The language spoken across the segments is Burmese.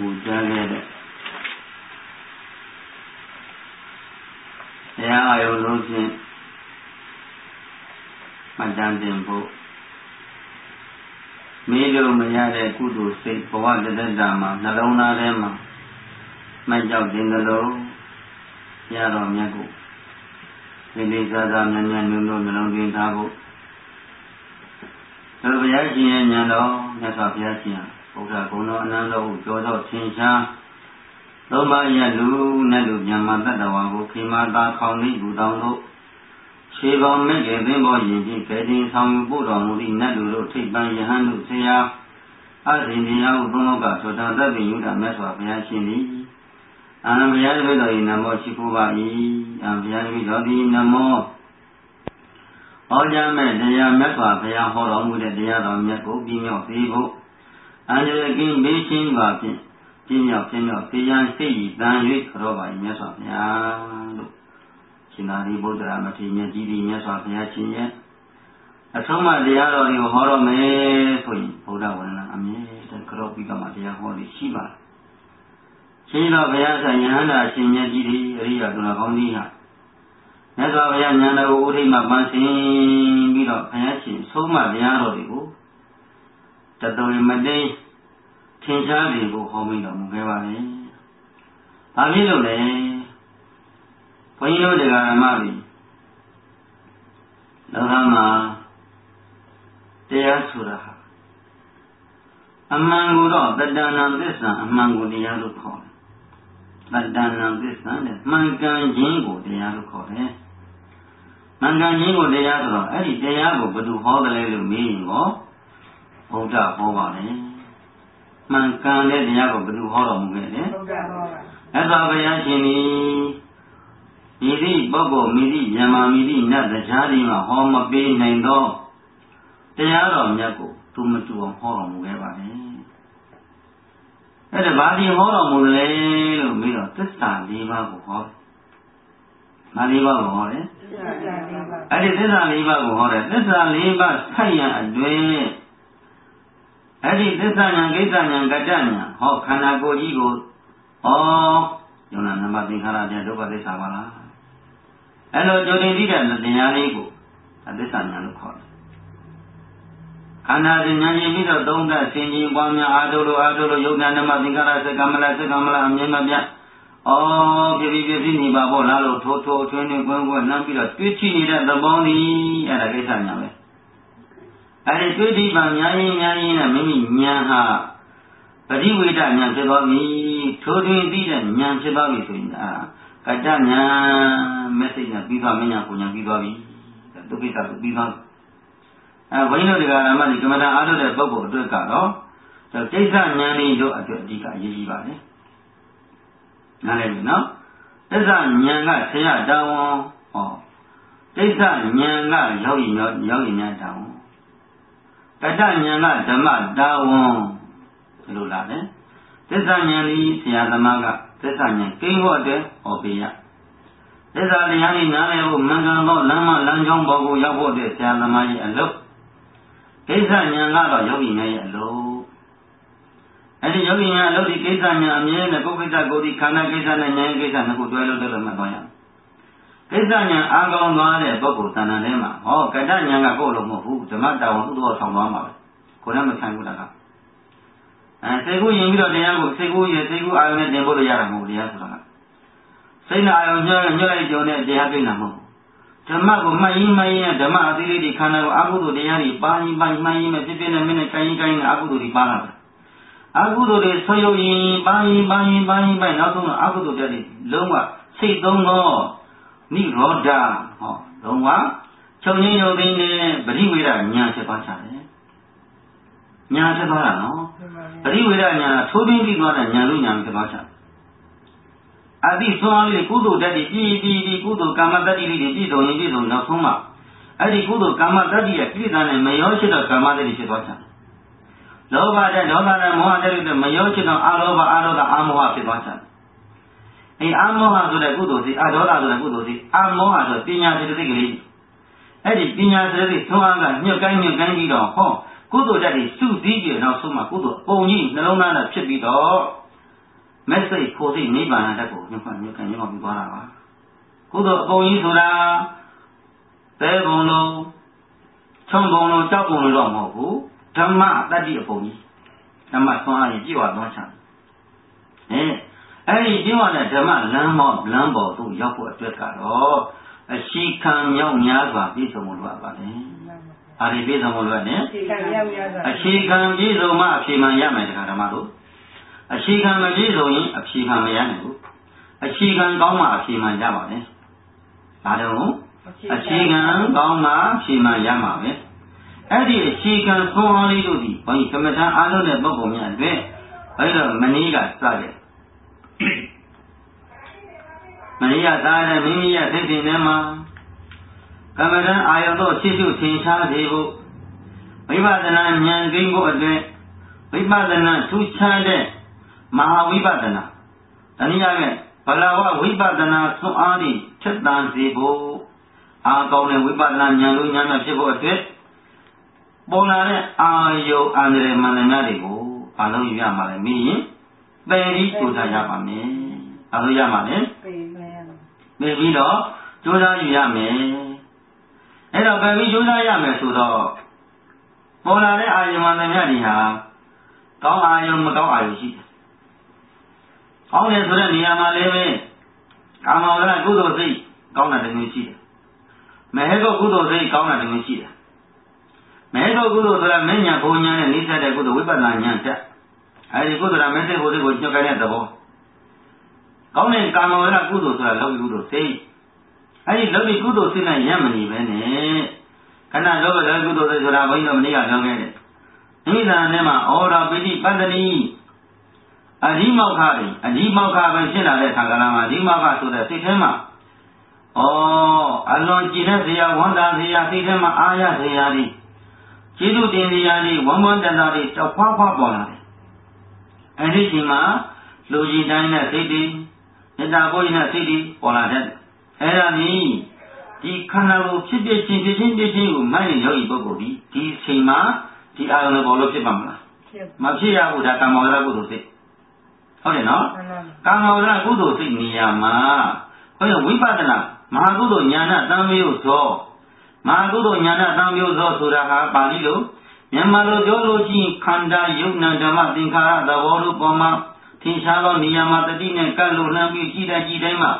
ပူကြခဲ့တဲ့တရားအယုံလုံးဖြင့်မှတ်တမ်းတင်ဖို့မေးလို့မရတဲ့ကုသိုလ်စိတ်ဘဝတသက်တာမှာနှလုံးသားထဲမှာမကြောက်ခြင်းသလိုရတော်မြတ်ကိုဒီလေးစားစားမြတ်မြတ်နုံနုံနှလုံးသွင်းထားဖို့ဘုရားရှင်ရဲ့ဉာဏ်တော်မြတ်စွာဘုရားရှင်ဘုရားဂုဏ်တော်အနန္တဟုကြောသောသင်္ချာသုံးပါးရလူနဲ့လူမြတ်မတ္တဝါကိုခိမာသာခေါင်လေးဘူတောင်းတို့ခြေပေါင်းမဲ့ရဲ့သင်္ဘောယင်ဖြင့်ကဲတင်ဆောင်ယူပို့တော်မူသည့်နတ်လူတို့ထိပ်ပန်းယဟန်တို့ဆရာအရှင်တရားဟုသုံးလောကသောတာတပ္ပိယုဒ္ဓမြတ်စွာဘုရားရှင်သည်အံဘုရားတပည့်တော်၏နမောရှိခိုးပါ၏အံဘုရားတပည့်တော်သည်နမောဟောကြားမဲ့တရားမြတ်စွာဘုရားဟောတော်မူတဲ့တရားတော်မြတ်ကိုပြည့်မြောက်စေဖို့အန္တရာယ်ကင်းမေးခြင်းပါဖြင့်ပြည့်မြောက်စေရန်စိတ်ဤတန်၍ကြောပါ၏မြတ်စွာဘုရားလို့ရှင်သာရိပုတ္တရာမထေရမြတ်ကြီးသည်မြတ်စွာဘုရားရှင်ရဲ့အဆုံးအမတရားတော်တွေကိုဟောတော်မယ်ဆိုရင်ဘုရားဝန္ဒနာအမြဲတမ်းကြောပြီးတော့မှတရားဟောလို့ရှိပါရှင်တော်ဘုရားဆိုင်ယဟန္တာရှင်မြတ်ကြီးသည်အရိယသူတော်ကောင်းကြီးဟာမြတ်စွာဘုရားဉာဏ်တော်ကိုဥဒိမပန်းဆင်ပြီးတော့ဘုရားရှင်ဆုံးမတရားတော်တွေကိုတတော်မတိန်ထင်ရှားနေဖို့ဟောမိတော်မူခဲ့ပါလေ။ဘာဖြစ်လို့လဲ။ဘုန်းကြီးတို့တရားဓမ္မတွေလောကမှာတရားဆိုတာဟာအမှန်ကိုတော့တတ္တနာသစ္စာအမှန်ကိုတရားလို့ခေါ်တယ်။တတ္တနာသစ္စာနဲ့မှန်ကန်ခြင်းကိုတရားလို့ခေါ်တယ်။မှန်ကန်ခြင်းကိုတရားဆိုတော့အဲ့ဒီတရားကိုဘယ်သူဟောတယ်လဲလို့မေးရင်ရောဘုရားဟောပါလေ။မှန်ကန်တဲ့တရားကိုဘယ်သူဟောတော်မူခဲ့လဲ။ဘုရားဟောပါ။အဲ့ဒါဘုရားရှင်ဒီမိသည့်ပုဂ္ဂိုလ်မိသည့်ယမမိသည့်နတ်တရားတွေမှာဟောမပေးနိုင်သောတရားတော်မြတ်ကိုသူမတူအောင်ဟောတော်မူခဲ့ပါလေ။အဲ့ဒါဘာဒီဟောတော်မူလဲလို့မေးတော့သစ္စာ၄ပါးကိုဟောတယ်။ဘာ၄ပါးကိုဟောတယ်။သစ္စာ၄ပါး။အဲ့ဒီသစ္စာ၄ပါးကိုဟောတယ်။သစ္စာ၄ပါးဆက်ရန်အတွင်းအဲ့ဒီသစ္စာဉာဏ်ကိစ္စဉာဏ်ကတ္တဉာဏ်ဟောခန္ဓာကိုယ်ကြီးကိုယုံနာနံပါတ်သင်္ခါရပြဒုက္ခသစ္စာပါလားအဲ့လိုကြိုတင်သိတဲ့တရားလေးကိုသစ္စာဉာဏ်လို့ခေါ်တယ်ခန္ဓာဉာဏ်ရင်ပြီးတော့သုံးသပ်ဆင်ခြင်ပွားများအာထုလို့ယုံနာနံပါတ်သင်္ခါရစက္ကမလအမြဲမပြတ်ပြည့်နေပါပေါ့လားလို့ထိုးထွင်းကွန်းနမ်းပြီးတော့တွေးကြည့်နေတဲ့သဘောသည်အဲ့ဒါကိစ္စဉာဏ်ပဲအဲ့ဒီတွေးကြည့်ပါများရင်နဲ့မိမိဉာဏ်ဟာပရိဝေဒဉာဏ်ဖြစ်သွားပြီထိုးထွင်းသိတဲ့ဉာဏ်ဖြစ်သွားပြီဆိုရင်ကတ္တဉာဏ်မက်ဆေ့ဉာဏ်ပြီးသွားမဉာဏ်ကိုဉာဏ်ပြီးသွားပြီဒုက္ခိတကိုပြီးသွားဘုန်းကြီးတို့ဒီကရမဒီကမ္မထာအားထုတ်တဲ့ပုဂ္ဂိုလ်အတွက်ကတော့ကိစ္စဉာဏ်လေးတို့အတွက်အဓိကအရေးကြီးပါလေနားလည်ပြီနော်သစ္စာဉာဏ်ကဆရာတာဝန်ကိစ္စဉာဏ်ကရောက်ရင်များတာဝန်ကတ္တဉာဏ်ကဓမ္မတာဝန်ဘယ်လိုလားလဲသစ္စာဉာဏ်ဤဆရာသမားကသစ္စာဉာဏ်ကိန်းဖို့အတွက်ဟောပေးရသစ္စာတရားဤနားလည်ဖို့မှန်ကန်သောလမ်းကြောင်းပေါ်ကိုရောက်ဖို့အတွက်ဆရာသမားရဲ့အလုပ်ကိစ္စဉာဏ်ကတော့ယောဂီများရဲ့အလုပ်အဲ့ဒီယောဂီများအလုပ်ဒီကိစ္စဉာဏ်အမြဲနဲ့ကိုယ်ကိစ္စကိုယ်ဒီခန္ဓာကိစ္စနဲ့ဉာဏ်ကိစ္စနှစ်ခုတွဲလို့မှတ်သွားရအောင်ကိစ္စဉာဏ်အာကောင်းသွားတဲ့ပုဂ္ဂိုလ်သဏ္ဍာန်ထဲမှာကတ္တဉာဏ်ကကိုယ်လို့မဟုတ်ဘူးဓမ္မတာဝန်သူ့တော်ဆောင်သွားမှာပဲကိုယ်နဲ့မဆိုင်ဘူးလားကစိတ်ကူးရင်ပြီးတော့တရားကိုစိတ်ကူးအာရုံနဲ့တင်ဖို့လို့ရတာမဟုတ်တရားဆိုတာကစိတ်နဲ့အာရုံညှို့လိုက်ကြုံတဲ့တရားတွေ့တာမဟုတ်ဓမ္မကိုမှတ်ရင်ဓမ္မအသီးလေးတွေခန္ဓာကိုအကုသိုလ်တရားတွေပါရင်မှတ်ရင်ဖြစ်ဖြစ်နဲ့မင်းနဲ့ကိုင်းနဲ့အကုသိုလ်တွေပါလာတယ်အကုသိုလ်တွေဆွေးရုံရင်ပါရင်နောက်ဆုံးတော့အကုသိုလ်တွေလုံးဝစိတ်သုံးသောနိရောဓလုံးဝချုပ်ငြိမ်းရုပ်သိမ်းတဲ့ပရိဝေဒဉာဏ်ဖြစ်သွားကြတယ်ဉာဏ်ဖြစ်သွားတာနော်ပရိဝေဒဉာဏ်ထိုးပြီးပြီးသွားတဲ့ဉာဏ်လို့ဉာဏ်ဖြစ်သွားကြအတိဆွမ်းလေးကုသိုလ်တတ္တိပြီးကုသိုလ်ကာမတတ္တိလေးတွေပြည့်စုံနောက်ဆုံးမှအဲ့ဒီကုသိုလ်ကာမတတ္တိရဲ့ပြည့်စုံတဲ့မရောရှိတော့ကာမတတ္တိဖြစ်သွားကြလောဘတဲ့ဒေါသတဲ့မောဟတဲ့မရောရှိတော့အာလောဘအာဒေါသအာမောဟဖြစ်သွားကြအာမောဟဆိုတဲ့ကုသိုလ်စီအာဒေါသဆိုတဲ့ကုသိုလ်စီအာမောဟဆိုပညာစေတသိက်ကလေးအဲ့ဒီပညာစေတသိက်သုံးအားကညှို့ကိုင်းပြီးတော့ကုသိုလ်တတ္တိစုစည်းပြီးနောက်ဆုံးမှကုသိုလ်ပုံကြီးနှလုံးသားနဲ့ဖြစ်ပြီးတော့ message ဖို့စိနိဗ္ဗာန်တက်ကိုညှို့ညွှန်ပြီးသွားတာပါကုသိုလ်အပုံကြီးဆိုတာသဲပုံလုံးချုံပုံလုံးကြောက်ပုံလုံးတော့မဟုတ်ဘူးဓမ္မတတ္တိအပုံကြီးဓမ္မဆွမ်းအားကြီးပြည့်ဝသွားချင်အဲ့ဒီပြည့်ဝတဲ့ဓမ္မလမ်းပေါ်သို့ရောက်ဖို့အတွက်ကတော့အရှိခံမြောက်များစွာပြည့်စုံမှုလိုအပ်ပါတယ်။အားဒီပြည့်စုံမှုလိုအပ်တယ်။အရှိခံပြည့်စုံမှအဖြေမှန်ရမယ်တရားဓမ္မတို့။အရှိခံမပြည့်စုံရင်အဖြေမှန်မရနိုင်ဘူး။အရှိခံကောင်းမှအဖြေမှန်ရပါမယ်။ဒါတော့အရှိခံကောင်းမှအဖြေမှန်ရမှာပဲ။အဲ့ဒီအရှိခံသွန်အားလေးတို့ဒီဘုန်းကြီးကမ္မဋ္ဌာန်းအားလုံးတဲ့ပုဂ္ဂိုလ်များအတွက်အဲ့တော့မနည်းကစတဲ့မရိယသာရမိမိရဲ့စိတ်စဉ်ထဲမှာကမ္မဋ္ဌာန်းအာယုံတို့ရှိစုထင်ရှားစေဖို့ဝိပဿနာဉာဏ်ကိန်းဖို့အတွက်ဝိပဿနာထူးခြားတဲ့မဟာဝိပဿနာတနည်းအားဖြင့်ဘလဝဝိပဿနာသွန်အားဖြင့်ထက်သန်စေဖို့အားကောင်းတဲ့ဝိပဿနာဉာဏ်တို့ဉာဏ်နဲ့ဖြစ်ဖို့အတွက်ပေါ်လာတဲ့အာယုံအန္တရာယ်မှန်တယ်များတွေကိုဘာလို့ယူရမှာလဲမင်းရင်ပယ်ပြီးကြိုးစားရပါမယ်ဘာလို့ရမှာလဲပယ်ပြီးတော့ကြိုးစားယူရမယ်အဲ့တော့ပယ်ပြီးကြိုးစားရမယ်ဆိုတော့ပေါ်လာတဲ့အာယုံမှန်တယ်များတွေဟာကောင်းအာယုံမကောင်းအာယုံရှိတယ်ကောင်းတယ်ဆိုတဲ့နေရာမှာလည်းပဲကာမဝရကုသိုလ်စိတ်ကောင်းတာတမျိုးရှိတယ်မဟေကောကုသိုလ်စိတ်ကောင်းတာတမျိုးရှိတယ်မဟေကောကုသိုလ်ဆိုတာမဉ္ဇဉ်ဘုံဉာဏ်နဲ့နှိစက်တဲ့ကုသိုလ်ဝိပဿနာဉာဏ်တက်အဲဒီကုသိုလ်ကမစ္ဆေဘုဒ္ဓကိုညှို့ခိုင်းတဲ့သဘောကောင်းတဲ့ကာမဝရကုသိုလ်ဆိုတာလောကီကုသိုလ်စိတ်အဲဒီလောကီကုသိုလ်စိတ်နဲ့ရမနေပဲနဲ့ခဏလောကဓာတ်ကုသိုလ်စိတ်ဆိုတာဘုန်းကြီးတို့မနေ့ကပြောခဲ့တယ်နိမိတ်ထဲမှာဩရပိဋိပတ္တနိအဓိမောက္ခတွေအဓိမောက္ခပဲဖြစ်လာတဲ့ခါကလာမှာအဓိမောက္ခဆိုတဲ့စိတ်ထဲမှာအလွန်ကြည်တဲ့ဇေယဝန္တာဇေယစိတ်ထဲမှာအာရဇေယတွေကျေးဇူးတင်ဇေယတွေဝမ်းဝမ်းတန်တာတွေတောက်ဖွားဖွားပေါ်လာတယ်အဲဒီချိန်မှာလူကြီးတိုင်းနဲ့စိတ်တွေမေတ္တာပို့ရင်စိတ်တွေပေါ်လာတဲ့အဲ့ဒါကြီးဒီခန္ဓာကိုယ်ဖြစ်ချင်းကိုမှတ်ရင်ယောဂီပုဂ္ဂိုလ်ဒီချိန်မှာဒီအာရုံနဲ့ပေါ်လို့ဖြစ်ပါမလားမဖြစ်ရဘူးဒါကာမဝရကုသိုလ်စိတ်ဟုတ်တယ်နော်ကာမဝရကုသိုလ်စိတ်နေရာမှာဘုရားဝိပဿနာမဟာကုသိုလ်ဉာဏ်တန်မျိုးသောမဟာကုသိုလ်ဉာဏ်တန်မျိုးသောဆိုတာဟာပါဠိလိုမြန်မာလိုပြောလို့ရှိရင်ခန္ဓာယုတ်နံဓမ္မသင်္ခါရသဘောတို့ပေါ်မှာထင်ရှားသောနေရာမှာတတိနဲ့ကပ်လို့နှမ်းပြီးကြည်တိုင်းမှာ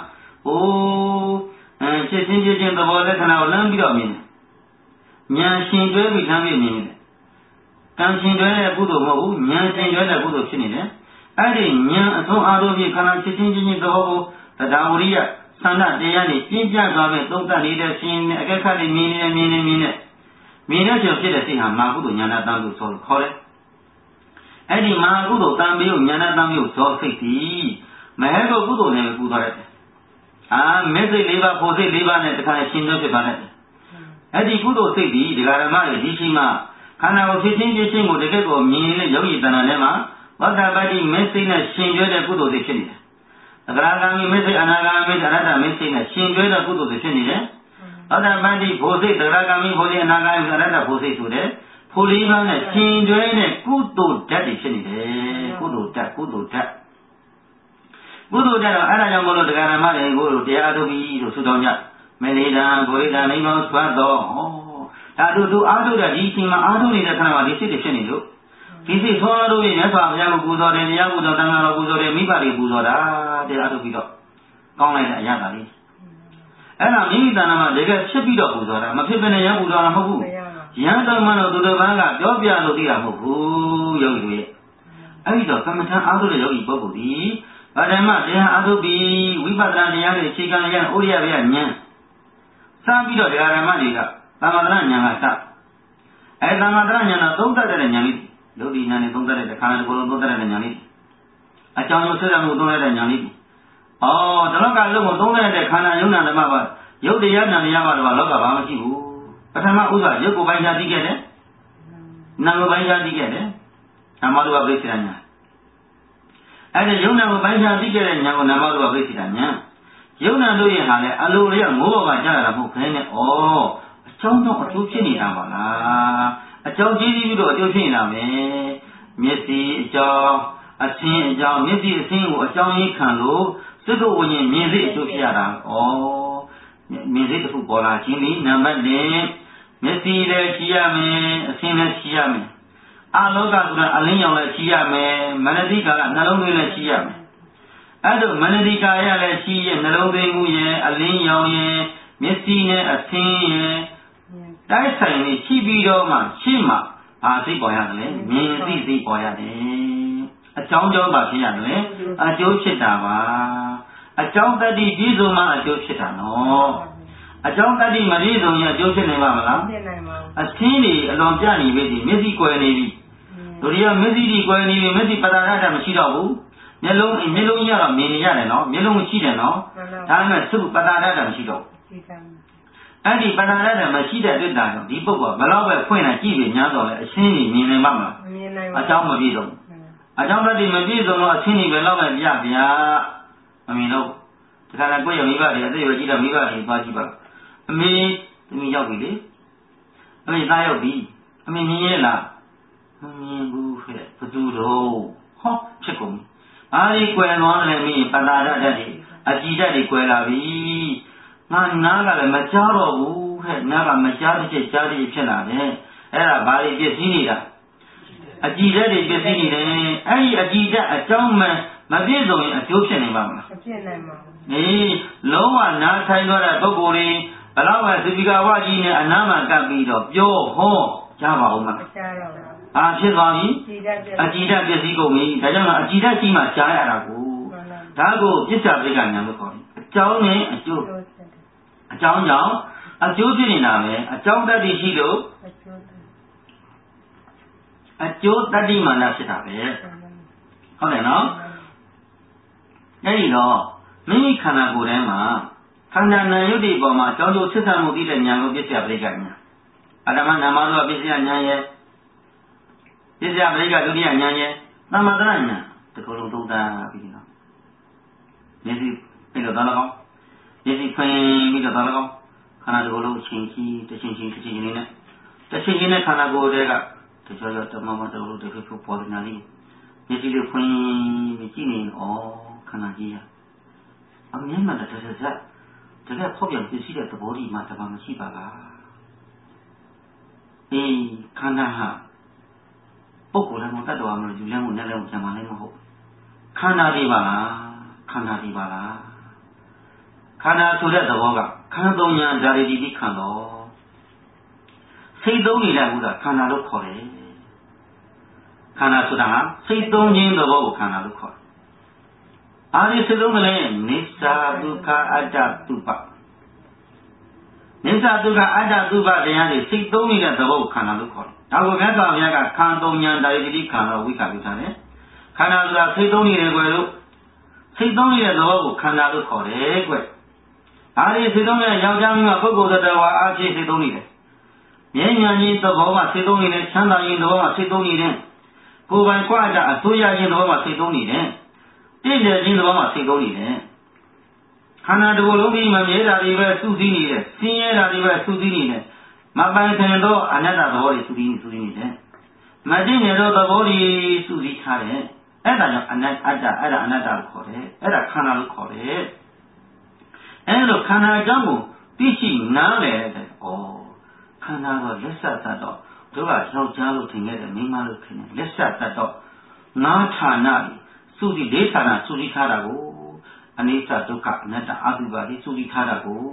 ဖြစ်ချင်းသဘောလက္ခဏာကိုလမ်းပြီးတော့မြင်တယ်ဉာဏ်ရှင်တွဲပြီးလမ်းပြီးမြင်တယ်ကံရှင်တွဲတဲ့ကုသိုလ်မဟုတ်ဘူးဉာဏ်ရှင်တွဲတဲ့ကုသိုလ်ဖြစ်နေတယ်အဲ့ဒီဉာဏ်အဆုံးအားလုံးဖြင့်ခန္ဓာဖြစ်ချင်းသဘောကိုတရားဝရိယသန္တာတရားနဲ့ပြင်းပြသွားမဲ့သုံးသပ်နေတဲ့ရှင်နဲ့အကဲခတ်နေမြင်တဲ့ကြောင့်ဖြစ်တဲ့စိတ်ဟာမာကုသိုလ်ဉာဏ်တန်လို့ဆိုခေါ်တယ်အဲ့ဒီမာကုသိုလ်တန်မျိုးဉာဏ်တန်မျိုးဇောစိတ်ဒီမဟေကောကုသိုလ်နဲ့ပူသွားတယ်မေစိတ်၄ပါးဖို့စိတ်၄ပါးနဲ့တခါရှင်တွဲဖြစ်သွားတယ်အဲ့ဒီကုသိုလ်စိတ်ဒီဒကာဓမ္မတွေဒီချိန်မှာခန္ဓာကိုဖြစ်ချင်းကိုတကယ်ကိုမြင်နေတဲ့ယောဂီတဏ္ဍာထဲမှာဝတ္တပတ္တိမေစိတ်နဲ့ရှင်တွဲတဲ့ကုသိုလ်စိတ်ဖြစ်နေတယ်အဂရဂံမေစိတ်အနာဂံမေစိတ်အရဟတမေစိတ်နဲ့ရှင်တွဲတဲ့ကုသိုလ်စိတ်ဖြစ်နေတယ်ဝတ္တပတ္တိဘိုစိတ်သဂရဂံမေဘိုစိတ်အနာဂံမေအရဟတဘိုစိတ်ဆိုတဲ့ဖို့လေးပါးနဲ့ရှင်တွဲတဲ့ကုသိုလ်ဓာတ်တွေဖြစ်နေတယ်ကုသိုလ်ဓာတ်တော့အဲ့ဒါကြောင့်မလို့တရားဓမ္မတွေကိုတရားထုတ်ပြီးလို့ဆိုတော်ကြမနေတံကိုရိတံနိဗ္ဗာန်ဆွတ်တော်ဒါတို့အားထုတ်တဲ့ဒီအချိန်မှာအားထုတ်နေတဲ့ခဏမှာဒီစိတ်တွေဖြစ်နေလို့ဒီစိတ်သောအားထုတ်ပြီးမြတ်စွာဘုရားကိုပူဇော်တယ်တရားပူဇော်တန်ခါတော်ပူဇော်တယ်မိဘတွေပူဇော်တာတရားထုတ်ပြီးတော့ကောင်းလိုက်တဲ့အရာလေးအဲ့ဒါမိမိတဏ္ဍာမှာတကယ်ဖြစ်ပြီးတော့ပူဇော်တာမဖြစ်ဘဲနဲ့ရပူဇော်တာမဟုတ်ဘူးရဟန်းတော်မှတော့သူတော်ဘာကပြောပြလို့သိတာမဟုတ်ဘူးယောဂီတွေအဲ့ဒီတော့ကမ္မထအားထုတ်တဲ့ယောဂီပုဂ္ဂိုလ်ဒီဗဒမတရားအားထုတ်ပြီးဝိပဿနာတရားတွေအခြေခံရရင်ဩရိယဗျာဉာဏ်စပြီးတော့တရားဓမ္မတွေကသမ္မာတရဉာဏ်ကစသမ္မာတရဉာဏ်တော့သုံးတတ်တဲ့ဉာဏ်လေးလောကီဉာဏ်နဲ့သုံးတတ်တဲ့ခန္ဓာကိုယ်လုံးသုံးတတ်တဲ့ဉာဏ်လေးအကြောင်းကိုဆွဲရမှုသုံးတတ်တဲ့ဉာဏ်လေးတလောကလုံးကိုသုံးတတ်တဲ့ခန္ဓာယုံနာဓမ္မပါယုတ်တရားနာတရားပါတော့လောကဘာမှမရှိဘူးပထမဥစ္စာရုပ်ကိုပိုင်းခြားသိခဲ့တယ်နာမ်ကိုပိုင်းခြားသိခဲ့တယ်နာမတို့ကပြိစ္ဆာညာအဲ့ဒီယုံနာကိုပိုင်းခြားသိခဲ့တဲ့ညာကိုနာမတို့ကပြိစ္ဆာညာယုံနာတို့ရဲ့ဟာလဲအလိုလျောက်မိုးဘောကကြားရတာမဟုတ်ဘဲနဲ့အကြောင်းကြောင့်အကျိုးဖြစ်နေတာပါလားအကြောင်းကြီးပြီးတော့အကျိုးဖြစ်နေတာပဲမျက်စိအကြောင်းအချင်းအကြောင်းမျက်စိအချင်းကိုအကြောင်းရင်းခံလို့စိတ်ကိုဝိညာဉ်မြင်စိတ်အကျိုးဖြစ်ရတာမြင်စိတ်တစ်ခုပေါ်လာခြင်းဒီနံပါတ်1မျက်စိလည်းရှိရမယ်အချင်းလည်းရှိရမယ်အာလောကဆိုတာအလင်းရောင်လည်းရှိရမယ်မနတိကာကနှလုံးသွင်းလည်းရှိရမယ်အဲ့တော့မနတိကာရလည်းရှိရဲ့နှလုံးသွင်းမှုရဲ့အလင်းရောင်ရဲ့မျက်စိနဲ့အချင်းရဲ့တိုက်ဆိုင်နေရှိပြီးတော့မှရှင်းမှဘာသိပေါ်ရတယ်လဲမြင်သိပေါ်ရတယ်အကြောင်းကြောင့်ပါဖြစ်ရတယ်အကျိုးဖြစ်တာပါအကြောင်းတတ္တိပြည့်စုံမှအကျိုးဖြစ်တာနော်အကြောင်းတတ္တိမပြည့်စုံရင်အကျိုးဖြစ်နိုင်မှာမလားဖြစ်နိုင်ပါဘူးအချင်းတွေအလွန်ပြနေပြီဒီမျက်စိကွယ်နေပြီတို့ရမျက်စိကွယ်နေပြီမျက်စိပတာရတာမရှိတော့ဘူးမျက်လုံးကြီးကတော့မြင်နေရတယ်နော်မျက်လုံးမရှိတယ်နော်ဒါပေမဲ့သူ့ပတာရတာမရှိတော့ဘူးအဲ့ဒီပတာရတာမရှိတဲ့အတွက်ဒါကြောင့်ဒီပုဂ္ဂိုလ်ဘလောက်ပဲဖွင့်နေကြည့်ပြီးညားတော့လေအချင်းတွေမြင်နိုင်မှာမလားမမြင်နိုင်ဘူးအကြောင်းမပြည့်စုံအကြောင်းတတ္တိမပြည့်စုံတော့အချင်းတွေပဲလောက်ပဲပြဗျာမမြင်တော့ဒီကနေ့ကိုယ့်ရဲ့မိဘတွေအသက်ရွယ်ကြီးတဲ့မိဘတွေသွားကြည့်ပါအမေသမီးရောက်ပြီလေအမေသားရောက်ပြီအမေမြင်ရဲ့လားမမြင်ဘူးခဲ့ဘသူတော့ဟောဖြစ်ကုန်အားဒီကွယ်သွားတယ်မင်းပတာရတတ်တယ်အကြည်တတ်တွေကွယ်လာပြီငါနားကလည်းမကြားတော့ဘူးခဲ့နားကမကြားတစ်ချက်ကြားတစ်ချက်ဖြစ်လာတယ်အဲ့ဒါဘာတွေပြည့်စည်နေတာအကြည်တတ်တွေပြည့်စည်နေတယ်အဲ့ဒီအကြည်တတ်အကြောင်းမပြည့်စုံရင်အကျိုးဖြစ်နိုင်ပါမလားမဖြစ်နိုင်ပါဘူးလုံးဝနားဆိုင်သွားတဲ့ပုဂ္ဂိုလ်တွေဘလောက်ပဲသီကာဝကြီးနဲ့အနားမှာကပ်ပြီးတော့ပြောဟောကြားပါဦးမလားကြားတော့ပါဖြစ်သွားပြီအကြည်တတ်ပြည့်စည်ကုန်ပြီဒါကြောင့်အကြည်တတ်ကြီးမှကြားရတာကိုဒါကိုပြစ္ဆာပိကညာလို့ခေါ်တယ်အကြောင်းနဲ့အကျိုးအကြောင်းကြောင့်အကျိုးဖြစ်နေတာပဲအကြောင်းတတ္တိရှိလို့အကျိုးတတ္တိမာနဖြစ်တာပဲဟုတ်တယ်နော်အဲဒီတော့မိမိခန္ဓာကိုယ်ထဲမှာခန္ဓာနာယုတ်ဒီပေါ်မှာအကြောင်းကျိုးဆက်ဆံမှုသိတဲ့ဉာဏ်ကိုပြစ္ဆာပိကညာအတ္တမနာမတို့ပြစ္ဆာဉာဏ်ရဲ့ပြစ္ဆာပိကဒုတိယဉာဏ်ရဲ့သမထဉာဏ်ဒီကုလုံးသုံးတာပြီးတော့မျက်စိပြီးတော့တော့မျက်စိဖွင့်ပြီးတော့တော့ခန္ဓာကိုယ်လုံးအချင်းချင်းတစ်ချင်းချင်းလေးနဲ့ခန္ဓာကိုယ်တွေကတချို့တမမတော်လို့တခုခုပေါ်နေတယ်မျက်စိလေးဖွင့်ပြီးကြည့်နေဩခန္ဓာကြီးအမြင်မှတကယ်ဖောက်ပြန်ပြည့်စည်တဲ့သဘောဒီမှာတမမရှိပါလားခန္ဓာဟာပုဂ္ဂိုလ်လည်းမတတ်တော်မှာယူလဲမှုနဲ့လည်းဆံမလည်းမဟုတ်ခန္ဓာတွေပါလားခန္ဓာဆိုတဲ့သဘောကခန္ဓာသုံးညာဓာရီတိခန္ဓာစိတ်သုံးနေတဲ့ဘုရားခန္ဓာလို့ခေါ်တယ်ခန္ဓာဆိုတာဟာစိတ်သုံးခြင်းသဘောကိုခန္ဓာလို့ခေါ်တယ်အားဒီစိတ်သုံးကလည်းနိစ္စဒုက္ခအတ္တသုပနိစ္စဒုက္ခအတ္တသုပတရားတွေစိတ်သုံးနေတဲ့သဘောကိုခန္ဓာလို့ခေါ်တယ်ဒါကိုမြတ်စွာဘုရားကခန္သုံးညာဓာရီတိခန္ဓာဝိကပိထားတယ်ခန္ဓာဆိုတာစိတ်သုံးနေတယ်ကွယ်လို့စိတ်သုံးနေတဲ့သဘောကိုခန္ဓာလို့ခေါ်တယ်ကွယ်အားဒီစိတ်သုံးတဲ့ယောက်ျားမိန်းမပုဂ္ဂိုလ်တော်ဝါအားဖြင့်စိတ်သုံးနေတယ်မြဲမြံခြင်းသဘောမှာစိတ်သုံးနေတယ်ချမ်းသာခြင်းသဘောမှာစိတ်သုံးနေတယ်ကိုယ်ပိုင်ကြွားကြအစိုးရခြင်းသဘောမှာစိတ်သုံးနေတယ်တည်တယ်ခြင်းသဘောမှာစိတ်သုံးနေတယ်ခန္ဓာတစ်ခုလုံးပြီးမမြဲတာတွေပဲစုစည်းနေတယ်ဆင်းရဲတာတွေပဲစုစည်းနေတယ်မပိုင်ခင်သောအနတ္တသဘောတွေစုစည်းနေတယ်မတည်နေသောသဘောတွေစုစည်းထားတယ်အဲ့ဒါကြောင့်အနတ္တအဲ့ဒါအနတ္တလို့ခေါ်တယ်အဲ့ဒါခန္ဓာလို့ခေါ်တယ်အဲ့လိုခန္ဓာအကြောင်းကိုသိရှိနားလည်တဲ့ခန္ဓာတော့လက်ဆက်တတ်တော့တို့ကယောက်ျားလို့ထင်ခဲ့တယ်မိန်းမလို့ထင်တယ်လက်ဆက်တတ်တော့ငါးဌာနစုစည်းလေးဌာနစုစည်းထားတာကိုအနိစ္စဒုက္ခအနတ္တအတုပါတိစုစည်းထားတာကို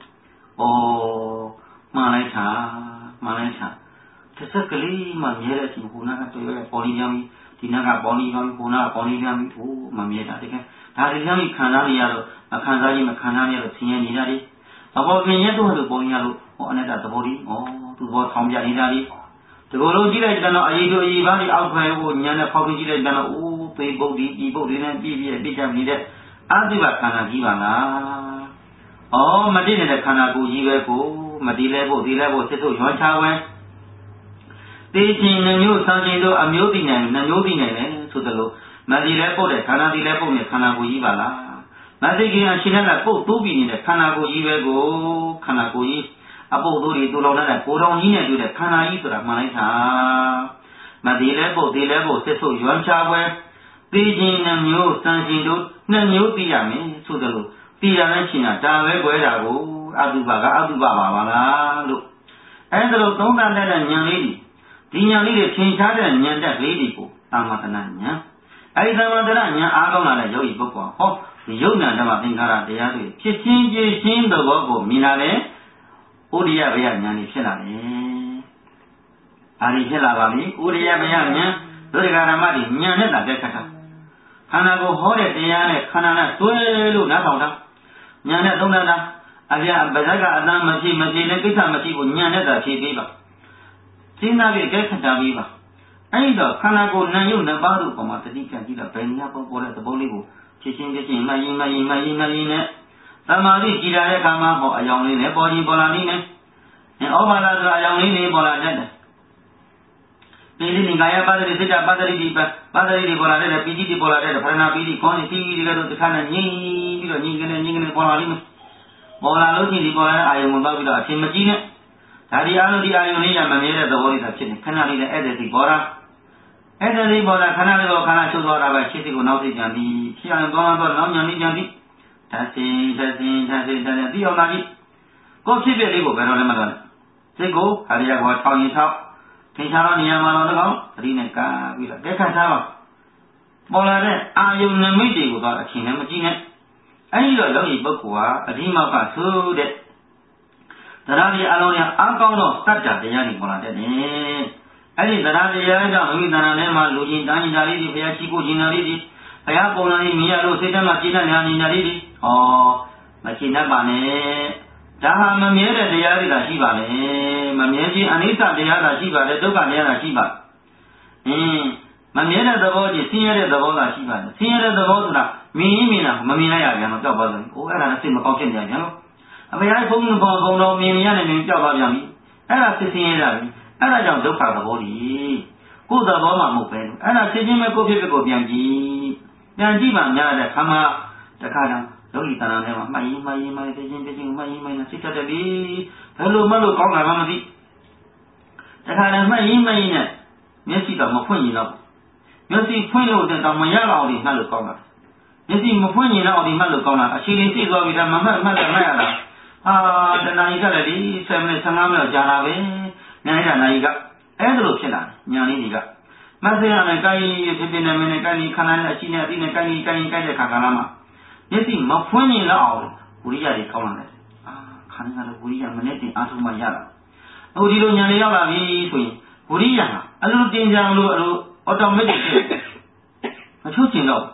မှန်လိုက်တာတစ်စက်ကလေးမှမြဲတဲ့အချိန်ဟိုနာကတွေ့ရပေါ်လီပြန်ပြီးဒီနာကပေါ်လီပြန်ပြီးဟိုနာကပေါ်လီပြန်ပြီးမမြဲတာတကယ်ဒါတွေကြောင့်ခံစားနေရတော့ခံစားခြင်းမခံစားရတော့ဆင်းရဲနေတာတွေအပေါ်ပြင်ရတော့လို့ပေါ်ရလို့အနတ္တသဘောကြီးသူဘောထောင်ပြနေတာတွေဒီလိုလုံးကြည့်လိုက်တော့အရေးတို့အရေးပါးဒီအောက်ခွဲကိုညံနဲ့ဖောက်ပြီးကြည့်လိုက်တော့ပေပုတ်ဒီဤပုတ်တွေနဲ့ပြည့်ပြည့်ကြနေတဲ့အတုပခန္ဓာကြီးပါလားမတည်နေတဲ့ခန္ဓာကိုယ်ကြီးပဲကိုမတည်လဲဖို့ဒီလဲဖို့စစ်ထုတ်ရွှချဝဲတေခြင်းနှမျိုးစံခြင်းတို့အမျိုးတည်နိုင်နှမျိုးတည်နိုင်တယ်ဆိုသလိုမတည်လဲပုတ်တဲ့ခန္ဓာတည်လဲပုတ်တဲ့ခန္ဓာကိုယ်ကြီးပါလားမသိခင်အရှင်ကပုတ်တိုးပြီးနေတဲ့ခန္ဓာကိုယ်ကြီးပဲကိုခန္ဓာကိုယ်ကြီးအပုတ်တို့တွေတူလောင်တဲ့ကိုယ်တော်ကြီးနဲ့တွေ့တဲ့ခန္ဓာကြီးဆိုတာမှန်လိုက်တာမတည်လဲပုတ်တည်လဲပုတ်စစ်ထုတ်ရွှချဝဲ Teaching the new something to the new Tiami, so the Tiamachina, Tave Guerrero, Adubaba, look. And the Lotong and the young lady. The young lady changed her and young that lady, Tamatananya. I Tamatanya, Agona, Joy Boko, oh, the Yona Damatingara, the other. She changed the Bobo, Minare, Udia Viannani Shelane. Arishela, Udia Vianna, Dorigaramadi, Nyana, Decata. Hanago Hore, Diane, Hanana, Tuelu, Nabona, Yana Donana, Avia Bazaga, Adam, Machine, Kita, Machibu, Yana, Chiva. Sinavi, Gekata Viva. Either Hanago, Nayu, Nabaru, Comatadika, Gila, Pena, or the Bolivo, Chichin, Marina, Samari, Gila, Kama, or Ayonine, Body Bolanine, and Ovala, Ayonine, Bolanine. Ini gaya pada disita pada di bola ada pidi di bola ada pernah pidi kau ni pidi kalau tekan ni bola ni bola lu di bola ayam mula bila asyik macam ni tadi anu di ayam ni yang memera tu boleh tak sini kena ni ada di bola kena cuba orang baca sih guna sih jadi siapa orang tu nama ni jadi tasi dia orang lagi kau sih beri kau berapa lama sih kau hari aku tahu ni tahu Tiada ni yang malu tak? Tadi nak bila dekat siapa? Bola ni ayam nama dia bukan Cina macam ni. Ayah lagi berkuah, lima kasu dek. Terakhir alornya angkau no saja dia ni bola ni. Ayah terakhir dia dah mungkin terakhir malu jintan jari di, payah cipu jintan di, payah bola ni miya lo sedang macam ni jari di. Oh, macam mana? Dah memera dia di dah siapa ni? Memera anisa dia dah siapa? Dia tu kan dia dah siapa? Memera dawah je, siapa dawah dah siapa? Siapa dawah tu dah mina, memina ya yang macam apa tu? Oh, ada nasi macam ni aja. Apa yang pun mina ni macam apa yang ni? Ada siapa ni? Ada yang tu pada dawah ni. Kau dawah mahu pun. Ada siapa kopi mana ada sama dekat Logi tanah ni mah, mai, pejing, mai nasi kata bi, malu kau nggak mati. Sekarang mai ni, mesti dah mufun ni lah, mesti fun lo dan tak maya lah orang malu kau nggak, mesti mufun ni lah orang malu kau nggak. Asyik ni kalau kita maya lah, dan naik lagi, saya sangam lah jalan naik, dulu cina, nyani ni kan. Masih ada kai, sebenarnya mana kai, kanan Cina, ini kai kakak lama. Jadi mafun ni lah, Uriya di kawan ni. Kan ada Uriya mana ni asal maya lah. Uriya ni yang lagi tu, Uriya, alu tinggal alu otomatik. Macam tu lah.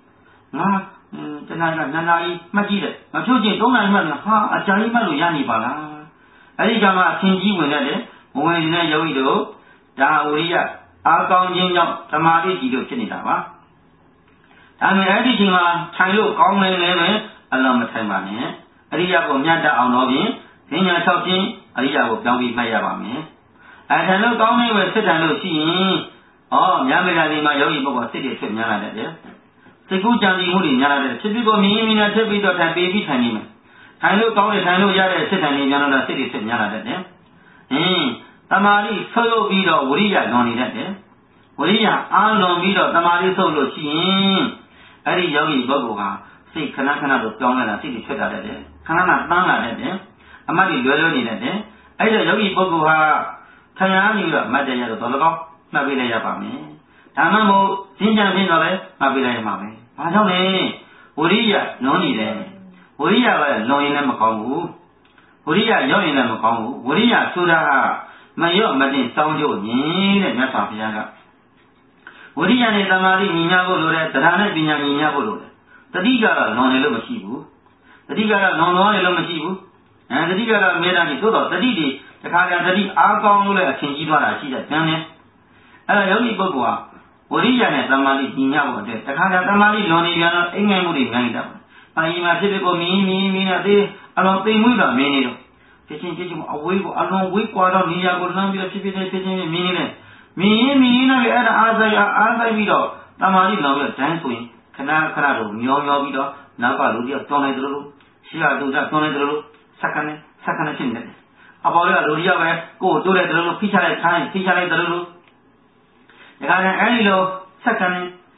Tenaga nanai macam tu. Macam tu dong mana, ajar malu yang ni bala. Ada jama tinggi mana deh, orang ni jauh itu, dah Uriya, agak jenjang, tamari jido cini dah. Kami ada cuma cahaya kau ni Allah macam mana? Ada aku nyata awal ni, hanya sahaja ada aku jauh maya kami. Ada lo kau ni sedang lo si, yang mereka lima jauh ibu kau sedih sebenarnya ada dia. Sekutu jangan dimurid ada. Sebab kau mina sebab itu tak baby tani me. Cahaya kau ni cahaya jadi sedang ni jangan ada sedih sebenarnya ada dia. Tamari solo bido Uriya noni ada dia. Uriya alon bido tamari solo si. Hari jauhi bagu ha, si kena tu piang lah, si dicetak ada, kena tang ada, amari dua ni ada, ada jauhi bagu ha, kaya ni juga macam yang tu tolong, nak bila ya pami, tanam mu sinjang sinjole, nak bila ya pami, macam ni, Uriya noni le, Uriya noni le makangu, Uriya jauhi le makangu, Uriya sudah, mayo macam sangjo ni le macam apa yang Uriya ni tamari minyak boleh, terana minyak boleh. Tadi kalau non elo masih bu, tadi kalau non elo masih bu, tadi kalau merah ni tu dah tadi di, sekarang tadi agak boleh tinggi dua ratus saja, jangan. Ada yang ni berbuat, Uriya ni tamari minyak boleh, sekarang tamari non elo engai boleh engai dah. Pai masih berko minyak deh, alam temu dah minyak. Kecil awal kau ada minyak boleh nampak kecil minyak. Mina ada azai bido, tamari nampaklah jangan pun, kena tu, nyawa bido, nampak lu dia tuan itu, siapa tu dah tuan itu, sakana cendera. Apa lu dia kau tu itu, pisah itu. Jangan lo sakana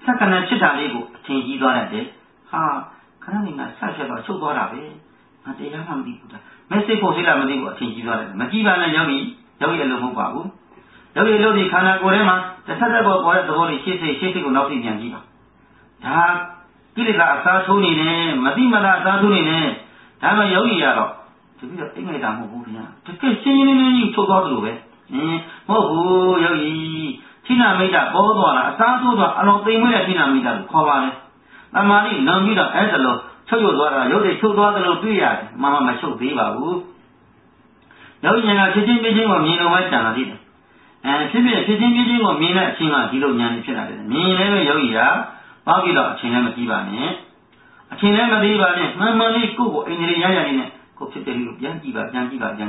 ကနဖြစ်တာလေးကိုအထင်ကြီးသွားတယ်ဟာခဏနေကဆက်ချက်တော့ချုပ်သွားတာပဲငါတရားမှမသိဘူးမက်ဆေ့ဖို့စိတ်လာမသိဘူးအထင်ကြီးသွားတယ်မကြည့်ပါနဲ့ယောဂီအလုပ်မဟုတ်ပါဘူးယောဂီလုပ်ပြီးခန္ဓာကိုယ်ထဲမှာတစ်ဆက်ပေါ်ပေါ်တဲ့သဘောလေးရှေ့စိတ်ကိုနောက်သိပြန်ကြည့်ပါဒါကိလေသာအစားထိုးနေတယ်မသိမလားအစားထိုးနေတယ်ဒါမှယောဂီရတော့တပည့်တော့အိမ်လိုက်တာမဟုတ်ဘူးဗျာတကယ်ရှင်းရှင်းလင်းလင်းကြီးထုတ်သွားသလိုပဲမဟုတ်ဘူးယောဂီဌိနမိတ်တာပေါ်သွားတာအစားထိုးသွားအလုံးသိမ့်မွေးတဲ့ဌိနမိတ်တာကိုခေါ်ပါလေတမာတိလွန်ပြီးတော့အဲ့ဒါလို့ချုပ်ရသွားတာရုပ်တွေချုပ်သွားသလိုတွေ့ရတယ်မချုပ်သေးပါဘူးယောဂီညာကဖြစ်ချင်းကိုမြင်လို့ပဲကြံလာသေးတယ်ဖြစ်ချင်းကိုမြင်တဲ့အချိန်မှဒီလိုဉာဏ်ဖြစ်လာတယ်မြင်လည်းပဲယောဂီကဘာပြီးတော့အချိန်လည်းမပြီးပါနဲ့အချိန်လည်းမသေးပါနဲ့မှန်မှန်လေးကိုယ့်ကိုအိန္ဒြေရရလေးနဲ့ကိုဖြစ်တယ်လို့ပြန်ကြည့်ပါဟုတ်ပြီသတိ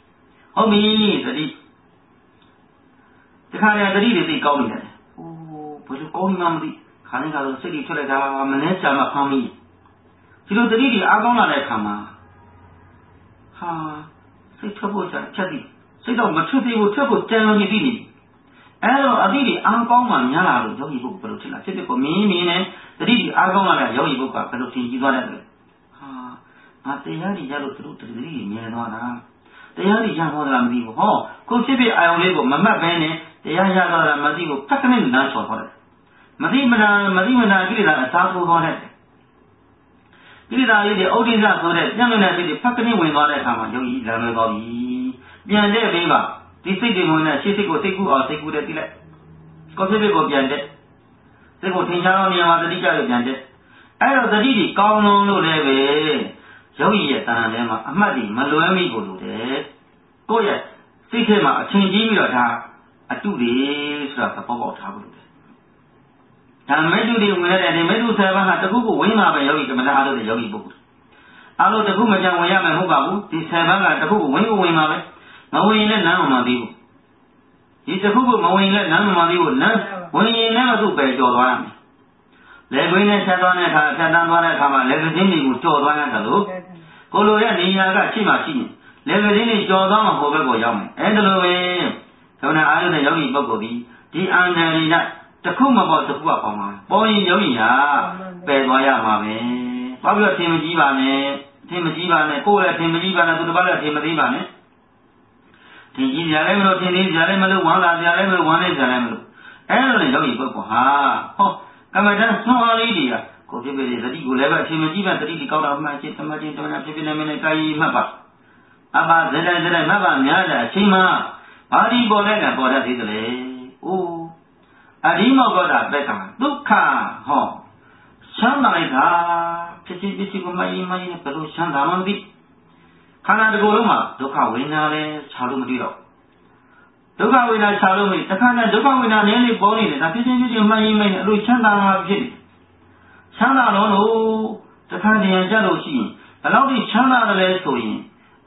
တခါရသတိတွေသိကောင်းနေတယ်ဘယ်လိုကောင်းနေမှမသိခါနေကတော့စိတ်တွေထွက်လိုက်တာမနှဲချာမှဖောင်းမိဒီလိုသတိတွေအားကောင်းလာတဲ့အခါမှာဟာစိတ်ထွက်ဖို့ချက်သည်စိတ်တော့မထွက်သေးဘူးထွက်ဖို့ကြံလို့နေပြီအဲ့တော့အတိတွေအားကောင်းမှများလာလို့ယောဂီဘုဘယ်လိုဖြစ်လာဖြစ်ကိုမင်းနဲ့သတိတွေအားကောင်းလာတဲ့ယောဂီဘုကဘယ်လိုသင်ကြည့်သွားတယ်လဲဟာငါတရားတွေရလို့သူတို့သတိတွေမြင်သွားတာတရားတွေရသွားတာမသိဘူးဟောကိုဖြစ်အာယုံလေးကိုမမှတ်ဘဲနဲ့တရားရသွားတာမသိဘူးဖက်ကနေလမ်းချော်သွားတယ်မသိမနာကိလေသာအစားထိုးသွားတယ်ကိလေသာလေးတွေဩဒိစ္စဆိုတဲ့ပြန်လွင်တဲ့စိတ်တွေဖက်ကနေဝင်သွားတဲ့အခါမှာယောဂီလမ်းလွဲသွားပြီပြန်တဲ့ပေးပါဒီစိတ်တွေဝင်တဲ့ရှေ့စိတ်ကိုစိတ်ကူအောင်စိတ်ကူတဲ့တိလိုက်ကိုဖြစ်ကိုပြန်တဲ့စိတ်ကိုထင်ရှားသောနေရာမှာသတိကြလို့ပြန်တဲ့အဲ့တော့သတိတွေကောင်းလုံးလို့လည်းပဲယောဂီရဲ့တဏ္ဍာထဲမှာအမှတ်တွေမလွဲမိကိုလို့တဲ့ကိုယ့်ရဲ့စိတ်ထဲမှာအချင်းကြီးပြီးတော့ဒါအတုတွေဆိုတာသဘောပေါက်ထားဖို့လို့တယ်ဒါမေတ္တုတွေဝင်တဲ့ဒီမေတ္တု7ပါးဟာတခုခုဝင်မှာပဲယောဂီကမ္မဋ္ဌာန်းလို့တဲ့ယောဂီပုဂ္ဂိုလ်အားလုံးတခုမကြံဝင်ရမယ်မဟုတ်ပါဘူးဒီ7ပါးကတခုခုဝင်မှာပဲမဝင်ရင်လည်းနမ်းမှမသေးဘူးဒီတခုခုမဝင်ရင်လည်းနမ်းမှမသေးဘူးနမ်းဝင်ရင်လည်းသူ့ပဲကြော်သွားရမယ်လေခွင်းနဲ့ဆက်သွားတဲ့အခါဖြတ်တန်းသွားတဲ့အခါမှာလေကင်းတွေကိုကြော်သွားရတယ်လို့ကိုလိုရဲ့နေရာကရှိမှရှိနေလေကင်းတွေကြော်သွားမှဟိုဘက်ကိုရောက်မယ်အဲ့ဒါလိုပဲခေါင်းနဲ့အာရုံနဲ့ယောဂီပုဂ္ဂိုလ်ဒီအာဏာရိကတခုမပေါ့တခုကပေါင်းပါပေါ်ရင်ယောဂီဟာပယ်သွားရမှာပဲသွားပြီးတော့ထင်မကြီးပါနဲ့ကိုယ်လည်းထင်မကြီးပါနဲ့သူတစ်ပါးလည်းထင်မသေးပါနဲ့ထင်ကြီးကြလည်းမလို့ထင်သေးကြလည်းမလို့ဝမ်းသာကြလည်းမလို့ဝမ်းနေကြလည်းမလို့အဲ့လိုနဲ့ယောဂီပုဂ္ဂိုလ်ဟာဟောကမ္မဋ္ဌာန်းဆွမ်းအားလေးတွေကကိုဖြစ်ဖြစ်သတိကိုလည်းပဲအချိန်မကြီးပါသတိတွေကောက်တော့မှချင်းတမချင်းတမနာဖြစ်ဖြစ်နေမနေကာယီမှတ်ပါအပါဇဒမှတ်ပါများတဲ့အချိန်မှာဘာဒီပေါ်တဲ့ကပေါ်တတ်သေးတယ်လေအိုးအရိမောဂောတာဘက်ကဒုက္ခဟောချမ်းသာလိုက်တာဖြစ်ကိုမယဉ်နဲ့ဘယ်လိုချမ်းသာမှမသိခန္ဓာတစ်ခုလုံးမှာဒုက္ခဝေဒနာလဲခြားလို့မသိတော့ဒုက္ခဝေဒနာခြားလို့မသိတခါနဲ့ဒုက္ခဝေဒနာနည်းလေးပေါ်နေတယ်ဒါဖြစ်မှယဉ်နဲ့အလိုချမ်းသာမှာဖြစ်နေချမ်းသာလို့တခါတည်းကြလို့ရှိရင်ဘယ်လောက်ထိချမ်းသာတယ်လဲဆိုရင်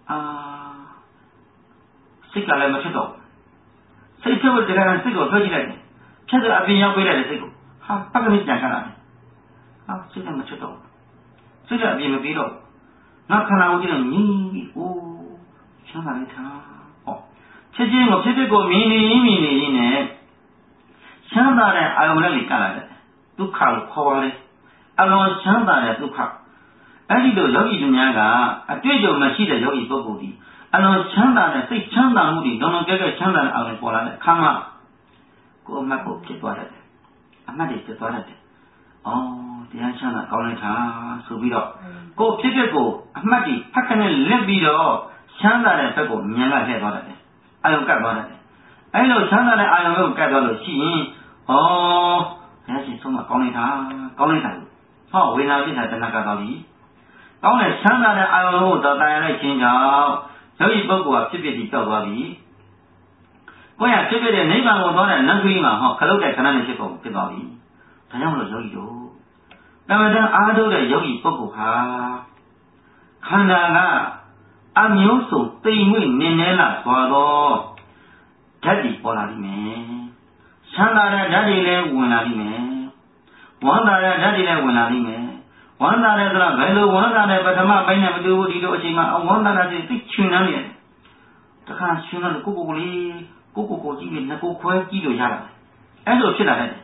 စိတ်ကလည်းမဖြစ်တော့စိတ်ထုတ်တဲ့ကံစိတ်ကိုထွက်ကြည့်လိုက်တယ်ဖြတ်တဲ့အပြင်ရောက်ပေးလိုက်တဲ့စိတ်ကိုဟာပတ်ကနေပြန်ခါလာတယ်ဟာစိတ်ကမဖြစ်တော့စိတ်ကအပြင်မပြီးတော့နောက်ခန္ဓာကိုယ်ကြီးနဲ့ငြင်းပြီးအိုးချမ်းသာလိုက်တာဟောချက်ချင်းကိုဖြစ်ကိုမြင်နေနဲ့ချမ်းသာတဲ့အာယုံနဲ့လေကလာတယ်ဒုက္ခကိုခေါ်ပါတယ်အလွန်ချမ်းသာတဲ့ဒုက္ခအဲ့ဒီလိုယောဂီတို့များကအတွေ့အကြုံမရှိတဲ့ယောဂီပုဂ္ဂိုလ်ဒီအလွန်ချမ်းသာတဲ့စိတ်ချမ်းသာမှုတွေလုံးလုံးကဲကဲချမ်းသာတဲ့အာရုံပေါ်လာတဲ့အခါမှာကိုယ်အမှတ်ကိုဖြစ်သွားတယ်အမှတ်တွေဖြစ်သွားတယ်တရားချမ်းသာကောင်းလိုက်တာဆိုပြီးတော့ကိုယ်ဖြစ်ကိုအမှတ်တွေဖက်ခနဲ့လက်ပြီးတော့ချမ်းသာတဲ့ဘက်ကိုဉာဏ်ကလှည့်သွားတယ်အာရုံကပ်သွားတယ်အဲ့လိုချမ်းသာတဲ့အာရုံကိုကပ်သွားလို့ရှိရင်ဘုရားရှင်ဆုံးမကောင်းလိုက်တာဟောဝေဒနာဖြစ်တာတဏှာကသွားပြီကောင်းတဲ့ချမ်းသာတဲ့အာရုံကိုတော်တရားလိုက်ခြင်းကြောင့်ယောဂီပုဂ္ဂိုလ်ကဖြစ်ပြီးကြောက်သွားပြီကိုယ်ရဖြစ်တဲ့နိဗ္ဗာန်ကိုသွားတဲ့နတ်ကြီးမှာခလုတ်တဲ့ခဏနဲ့ဖြစ်သွားပြီဒါကြောင့်မလို့ယောဂီတို့ကမ္မဋ္ဌာန်းအားထုတ်တဲ့ယောဂီပုဂ္ဂိုလ်ဟာခန္ဓာကအမျိုးစုံတိမ်မွေ့နင်းနေလာသွားတော့ဓာတ်တွေပေါ်လာလိမ့်မယ်ချမ်းသာတဲ့ဓာတ်တွေလည်းဝင်လာလိမ့်မယ်ဝမ်းသာတဲ့ဓာတ်တွေလည်းဝင်လာလိမ့်မယ်ဝမ်းသာတဲ့ဆိုတာဘယ်လိုဝမ်းသာတဲ့ပထမပိုင်းနဲ့မတူဘူးဒီလိုအချိန်မှာဝမ်းသာတဲ့စိတ်ချွင်နေတယ်တခါချွင်တဲ့ကိုကြီးပြီးနှစ်ကိုခွဲကြည့်လို့ရတာအဲ့လိုဖြစ်လာတယ်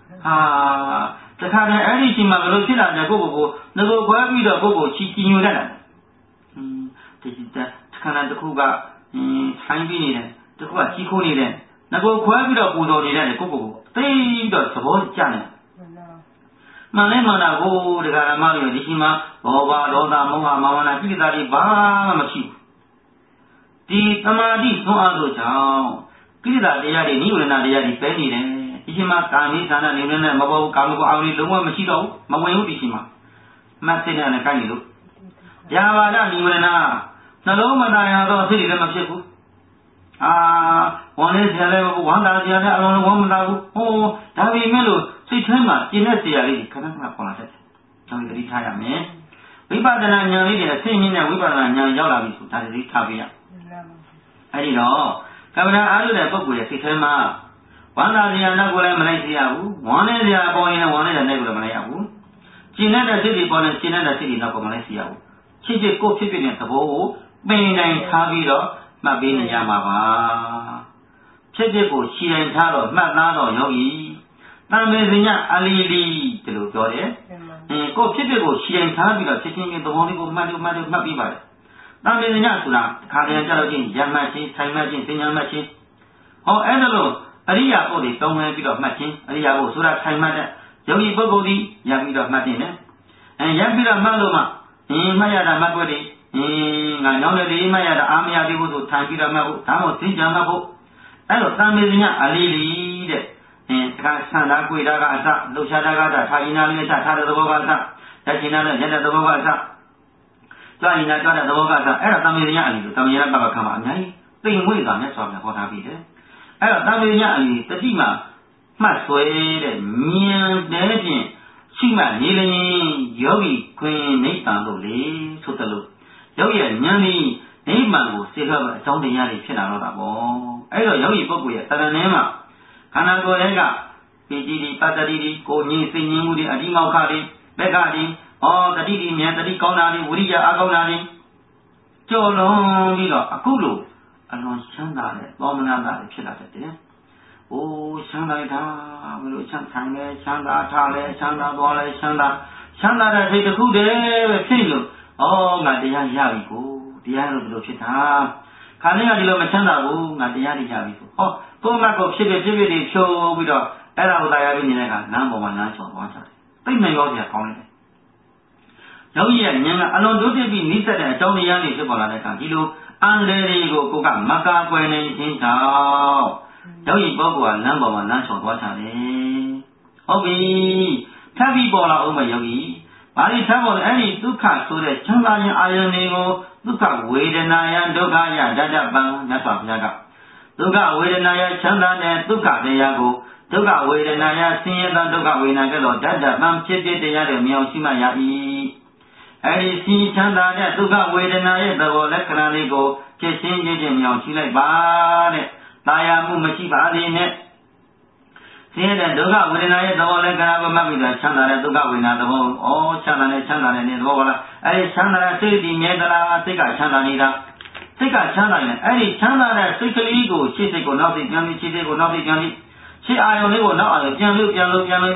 တခါတည်းအဲ့ဒီချိန်မှာဘယ်လိုဖြစ်လာလဲကိုကိုငကိုခွဲပြီးတော့ကိုကိုချီညိုတတ်တယ်ဒီခန္ဓာတစ်ခုကထိုင်းပြီးနေတယ်တစ်ခုကကြီးခိုးနေတယ်ငကိုခွဲပြီးတော့ပူဇော်နေတယ်ကိုသိပြီးတော့သဘောကျတယ်မှန်လဲမှန်တာကိုတရားဓမ္မတွေဒီချိန်မှာဘောဘာဒေါသမောဟမာဝနာကိလေသာတွေဘာမှမရှိဘူးဒီသမာဓိသွန်အားလို့ကြောင့်ကိလေသာတရားတွေနိဝရဏတရားတွေပဲနေတယ်ဒီချိန်မှာကာမိသန္တာနေနဲ့မပေါ်ဘူးကာမဂုဏ်အောင်တွေလုံးဝမရှိတော့ဘူးမဝင်ဘူးဒီချိန်မှာမှတ်သိတဲ့နဲ့ကိုက်နေလို့ယာဘာဒနိဝရဏနှလုံးမသားရတော့စိတ်တွေလည်းမဖြစ်ဘူးဝန်လေးဆရာလည်းဝမ်းသာဆရာလည်းအလုံးလုံးဝမ်းမသာဘူးဒါပေမဲ့လို့စိတ်ထဲမှာကျင်တဲ့ဆရာလေးခဏခဏပေါ်လာတတ်တယ်ကျွန်တော်သတိထားရမယ်ဝိပဿနာဉာဏ်လေးတွေအသိမြင့်တဲ့ဝိပဿနာဉာဏ်ရောက်လာပြီဆိုဒါသတိထားပြရအဲ့ဒီတော့ကမ္မဋ္ဌာန်းအားထုတ်တဲ့ပုဂ္ဂိုလ်ရဲ့စိတ်ထဲမှာဝမ်းသာဆရာနဲ့ကိုလည်းမလိုက်စေရဘူးဝမ်းနဲ့ဆရာပေါ်ရင်ဝမ်းနဲ့တဲ့ကိုလည်းမလိုက်ရဘူးကျင်တဲ့စိတ်တွေပေါ်ရင်ကျင်တဲ့စိတ်တွေတော့မလိုက်စေရဘူးချစ်ချစ်ကိုဖြစ်ဖြစ်တဲ့သဘောကိုပင်တိုင်းထားပြီးတော့မှတ်ပေးနေရမှာပါဖြစ်ဖြစ်ကိုခြေတိုင်းထားတော့မှတ်သားတော့ယောဂီတံမေစညအလီလီဒီလိုပြောတယ်ကိုဖြစ်ဖြစ်ကိုခြေတိုင်းထားပြီးတော့ဖြစ်ချင်းချင်းသဘောလေးကိုမှတ်ပြီးပါတယ်တံမေစညဆိုတာခါပြန်ကြတော့ချင်းရမှတ်ချင်းထိုင်မှတ်ချင်းသင်ညာမှတ်ချင်းအဲ့ဒါလို့အရိယာပုဒ်တွေတောင်းဝင်ပြီးတော့မှတ်ချင်းအရိယာပုဒ်ဆိုတာထိုင်မှတ်တဲ့ယောဂီပုဂ္ဂိုလ်ဒီရပြီးတော့မှတ်တင်တယ်ရပြီးတော့မှတ်လို့မှမှတ်ရတာမှတ်ွက်တယ်ငါညောင်းတဲ့ဒီမှတ်ရတာအာမရသေးဘူးဆိုထိုင်ပြီးတော့မှတ်ဖို့ဒါမှမဟုတ်သိကြမှတ်ဖို့အဲ့တော့တံမေစညအလီလီတဲ့တခါဆန္ဒကွေတာကအစလှုပ်ရှားတာကထားရင်နာလေးအစထားတဲ့သဘောကအစရက်ချင်တာနဲ့ရက်တဲ့သဘောကအစကြွရင်နာကြွတဲ့သဘောကအစအဲ့ဒါတံမေစညအလီလို့တံမေရပပခါမှာအများကြီးသိမ်မွေ့တာနဲ့ဆိုပြန်ဟောထားပြီးတယ်အဲ့တော့တံမေစညအလီတတိမှာမှတ်ဆွဲတဲ့ဉာဏ်တဲ့ဖြင့်ရှိမှနေလျင်ယောဂီခွင်နိဗ္ဗာန်လို့လေဆိုတယ်လို့ယောဂီရဲ့ဉာဏ်ဤနိဗ္ဗာန်ကိုစေခတ်အကြောင်းတရားတွေဖြစ်လာတော့တာပေါ့အဲ့တော့ယောဂီပုဂ္ဂိုလ်ရဲ့တဏ္ဍာနဲ့မှာခန္ဓာကိုယ်ရဲ့ကပိတိတိပတ္တိတိကိုငြိစိတ်ငြိမှုတွေအတိမောက္ခတွေဘက်ကတွေတတိတိမြန်တတိကောင်းတာတွေဝိရိယအားကောင်းတာတွေကြော်လွန်ပြီးတော့အခုလိုအလွန်ချမ်းသာတဲ့သောမနာတာတွေဖြစ်လာတတ်တယ်ချမ်းသာတာဘယ်လိုချမ်းထိုင်လဲချမ်းသာထားလဲချမ်းသာသွားလဲချမ်းသာတဲ့စိတ်တစ်ခုတည်းပဲဖြစ်လို့ငါတရားရပြီကိုတရားလို့ဘယ်လိုဖြစ်တာခါလေးကဒီလိုမချမ်းသာဘူးငါတရားရပြီဆိုသုံးမှတ်ကိုဖြစ်တွေဖြိုးပြီးတော့အဲ့ဒါကိုတရားပြီးနေတဲ့အခါလမ်းပေါ်မှာလမ်းချော်သွားကြတယ်သိမ့်မရောစရာကောင်းတယ်ယောဂီရဲ့ဉာဏ်ကအလွန်တိုးတက်ပြီးနိစ္စတဲ့အကြောင်းတရားတွေဖြစ်ပေါ်လာတဲ့အခါဒီလိုအန္တရာယ်တွေကိုကိုကမကာကွယ်နိုင်ခြင်းကြောင့်ယောဂီပုဂ္ဂိုလ်ကလမ်းပေါ်မှာလမ်းချော်သွားကြတယ်ဟုတ်ပြီထပ်ပြီးပေါ်လာအောင်မယောဂီဘာလို့ထပ်ပေါ်လဲအဲ့ဒီဒုက္ခဆိုတဲ့ချမ်းသာခြင်းအာယုန်တွေကိုဒုက္ခဝေဒနာယဒုက္ခယဓာတပံမြတ်စွာဘုရားကဒုက္ခဝေဒနာယချမ်းသာတဲ့ဒုက္ခတရားကိုဒုက္ခဝေဒနာယဆင်းရဲသောဒုက္ခဝေဒနာကဲ့သို့ဓာတပံဖြစ်တရားတွေမြောင်ရှိမှရ၏အဲ့ဒီစီချမ်းသာတဲ့ဒုက္ခဝေဒနာရဲ့သဘောလက္ခဏာလေးကိုဖြစ်ချင်းမြောင်ရှိလိုက်ပါတဲ့တာယာမှုမရှိပါသေးနဲ့ဆင်းရဲတဲ့ဒုက္ခဝေဒနာရဲ့သဘောလက္ခဏာကိုမှတ်ပြီးတော့ချမ်းသာတဲ့ဒုက္ခဝေဒနာသဘောချမ်းသာတဲ့သဘောကလားအဲ့ဒီချမ်းသာတဲ့စိတ်ဒီမြဲသလားစိတ်ကချမ်းသာနေတာစိတ်ကချမ်းသာရင်အဲ့ဒီချမ်းသာတဲ့စိတ်ကလေးကိုရှေ့စိတ်ကိုနောက်စိတ်ပြန်ပြီးရှေ့စိတ်ကိုနောက်စိတ်ပြန်ပြီးရှေ့အာယုံလေးကိုနောက်အာယုံပြန်လို့မှတ်ပြီးအဲ့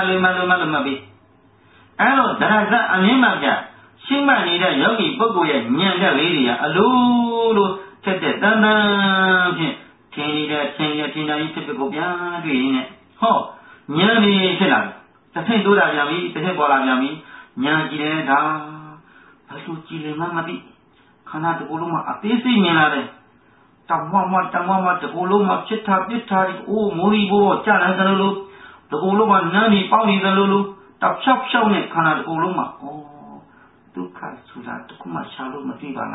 တော့ဒရဇတ်အမြင်မှပြရှင်းမှနေတဲ့ယောဂီပုဂ္ဂိုလ်ရဲ့ဉာဏ်တဲ့လေးတွေကအလိုလိုဖြစ်တဲ့တန်တန်ဖြင့်ထင်နေတာကြီးဖြစ်ကိုပြန်တွေ့ရင်းနဲ့ဉာဏ်ကြီးဖြစ်လာတယ်တစ်ထိပ်တိုးတာပြန်ပြီတစ်ထိပ်ပေါ်လာပြန်ပြီဉာဏ်ကြည့်တယ်ဒါဘယ်လိုကြည့်လဲမှမသိခန္ဓာတစ်ခုလုံးမှာအသေးစိတ်မြင်လာတယ်တမွမတစ်ခုလုံးမှာဖြစ်တာဒီမိုးရီဘောကြာတယ်လို့တစ်ခုလုံးမှာနန်းပြီးပေါင်းနေတယ်လို့တဖြောက်နဲ့ခန္ဓာတစ်ခုလုံးမှာဒုက္ခဆိုတာတစ်ခုမှရှာလို့မသိပါ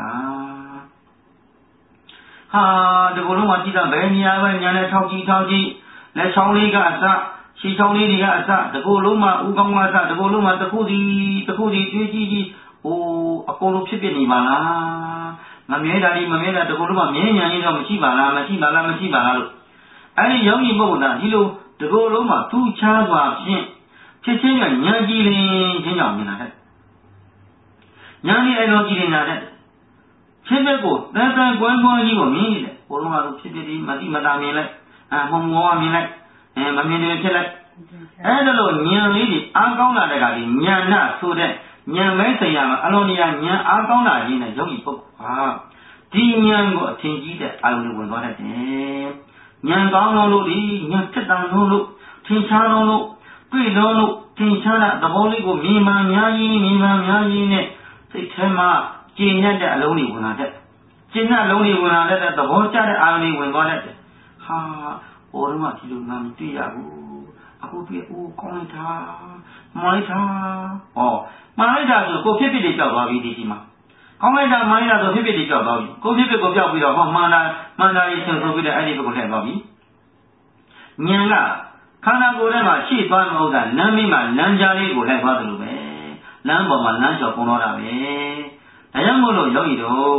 လားဒီကုလုံးမှာကြည့်တာဘယ်နေရာပဲညာနဲ့ထောက်ကြည့်လက်ချောင်းလေးကအစခြေချောင်းလေးတွေကအစဒီကုလုံးမှာဥကောင်းကအစဒီကုလုံးမှာတစ်ခုဒီတွေးကြည့်အကုန်လုံးဖြစ်နေပါလားမမြဲတာဒီကုလုံးမှာမြဲညာကြီးတော့မရှိပါလားလို့အဲ့ဒီယောဂီပုဂ္ဂိုလ်ကဒီလိုဒီကုလုံးမှာသူ့ချားစွာဖြင့်ဖြစ်ချင်းကညာကြည့်ခြင်းကြောင့်မြင်လာတဲ့ညာလေးအဲ့လိုကြည့်နေတာတဲ့ဖြစ်တဲ့ကိုတန်ကွမ်းကြီးကိုမြင်နေတယ်ဘုလုံးကတော့ဖြစ်ဒီမတိမတာမြင်လိုက်မှုံမောမြင်လိုက်မမြင်တယ်ဖြစ်လိုက်အဲ့ဒါလို့ဉာဏ်လေးတွေအားကောင်းလာတဲ့ကဒီဉာဏ်နာဆိုတဲ့ဉာဏ်မဲဆရာမှာအလုံးတရားဉာဏ်အားကောင်းလာခြင်းနဲ့ယောဂီပုဂ္ဂိုလ်ဟာဒီဉာဏ်ကိုအထင်ကြီးတဲ့အာယုန်ကိုဝင်သွားတတ်တယ်ဉာဏ်ကောင်းလို့ဒီဉာဏ်ဖြစ်တာလို့ထင်ရှားလို့တွေ့လို့ထင်ရှားတဲ့သဘောလေးကိုမြင်မှများကြီးနဲ့စိတ်ထဲမှာကျင့်ရတဲ့အလုံးတွေဝင်လာတဲ့ကျင့်တဲ့အလုံးတွေဝင်လာတဲ့သဘောကျတဲ့အာယုန်တွေဝင်သွားတဲ့ဟာဘောလုံးကဒီလိုမှမတွေ့ရဘူးအခုတွေ့ကောင်းလိုက်တာမိုင်းတာမိုင်းတာဆိုကိုဖြစ်တွေကြောက်သွားပြီဒီမှာကောင်းလိုက်တာမိုင်းတာဆိုဖြစ်တွေကြောက်သွားပြီကိုဖြစ်ကိုကြောက်ပြီးတော့မှန်တာရေးဆိုပြီးတော့အဲ့ဒီဘက်ကိုလှည့်သွားပြီဉာဏ်ကခန္ဓာကိုယ်ထဲမှာရှိသွားမဟုတ်တာလမ်းမင်းမှာလမ်းကြားလေးကိုလိုက်သွားတယ်လို့ပဲလမ်းပေါ်မှာလမ်းကျော်ပုံတော့တာပဲဒါကြောင့်မို့လို့ယောဂီတို့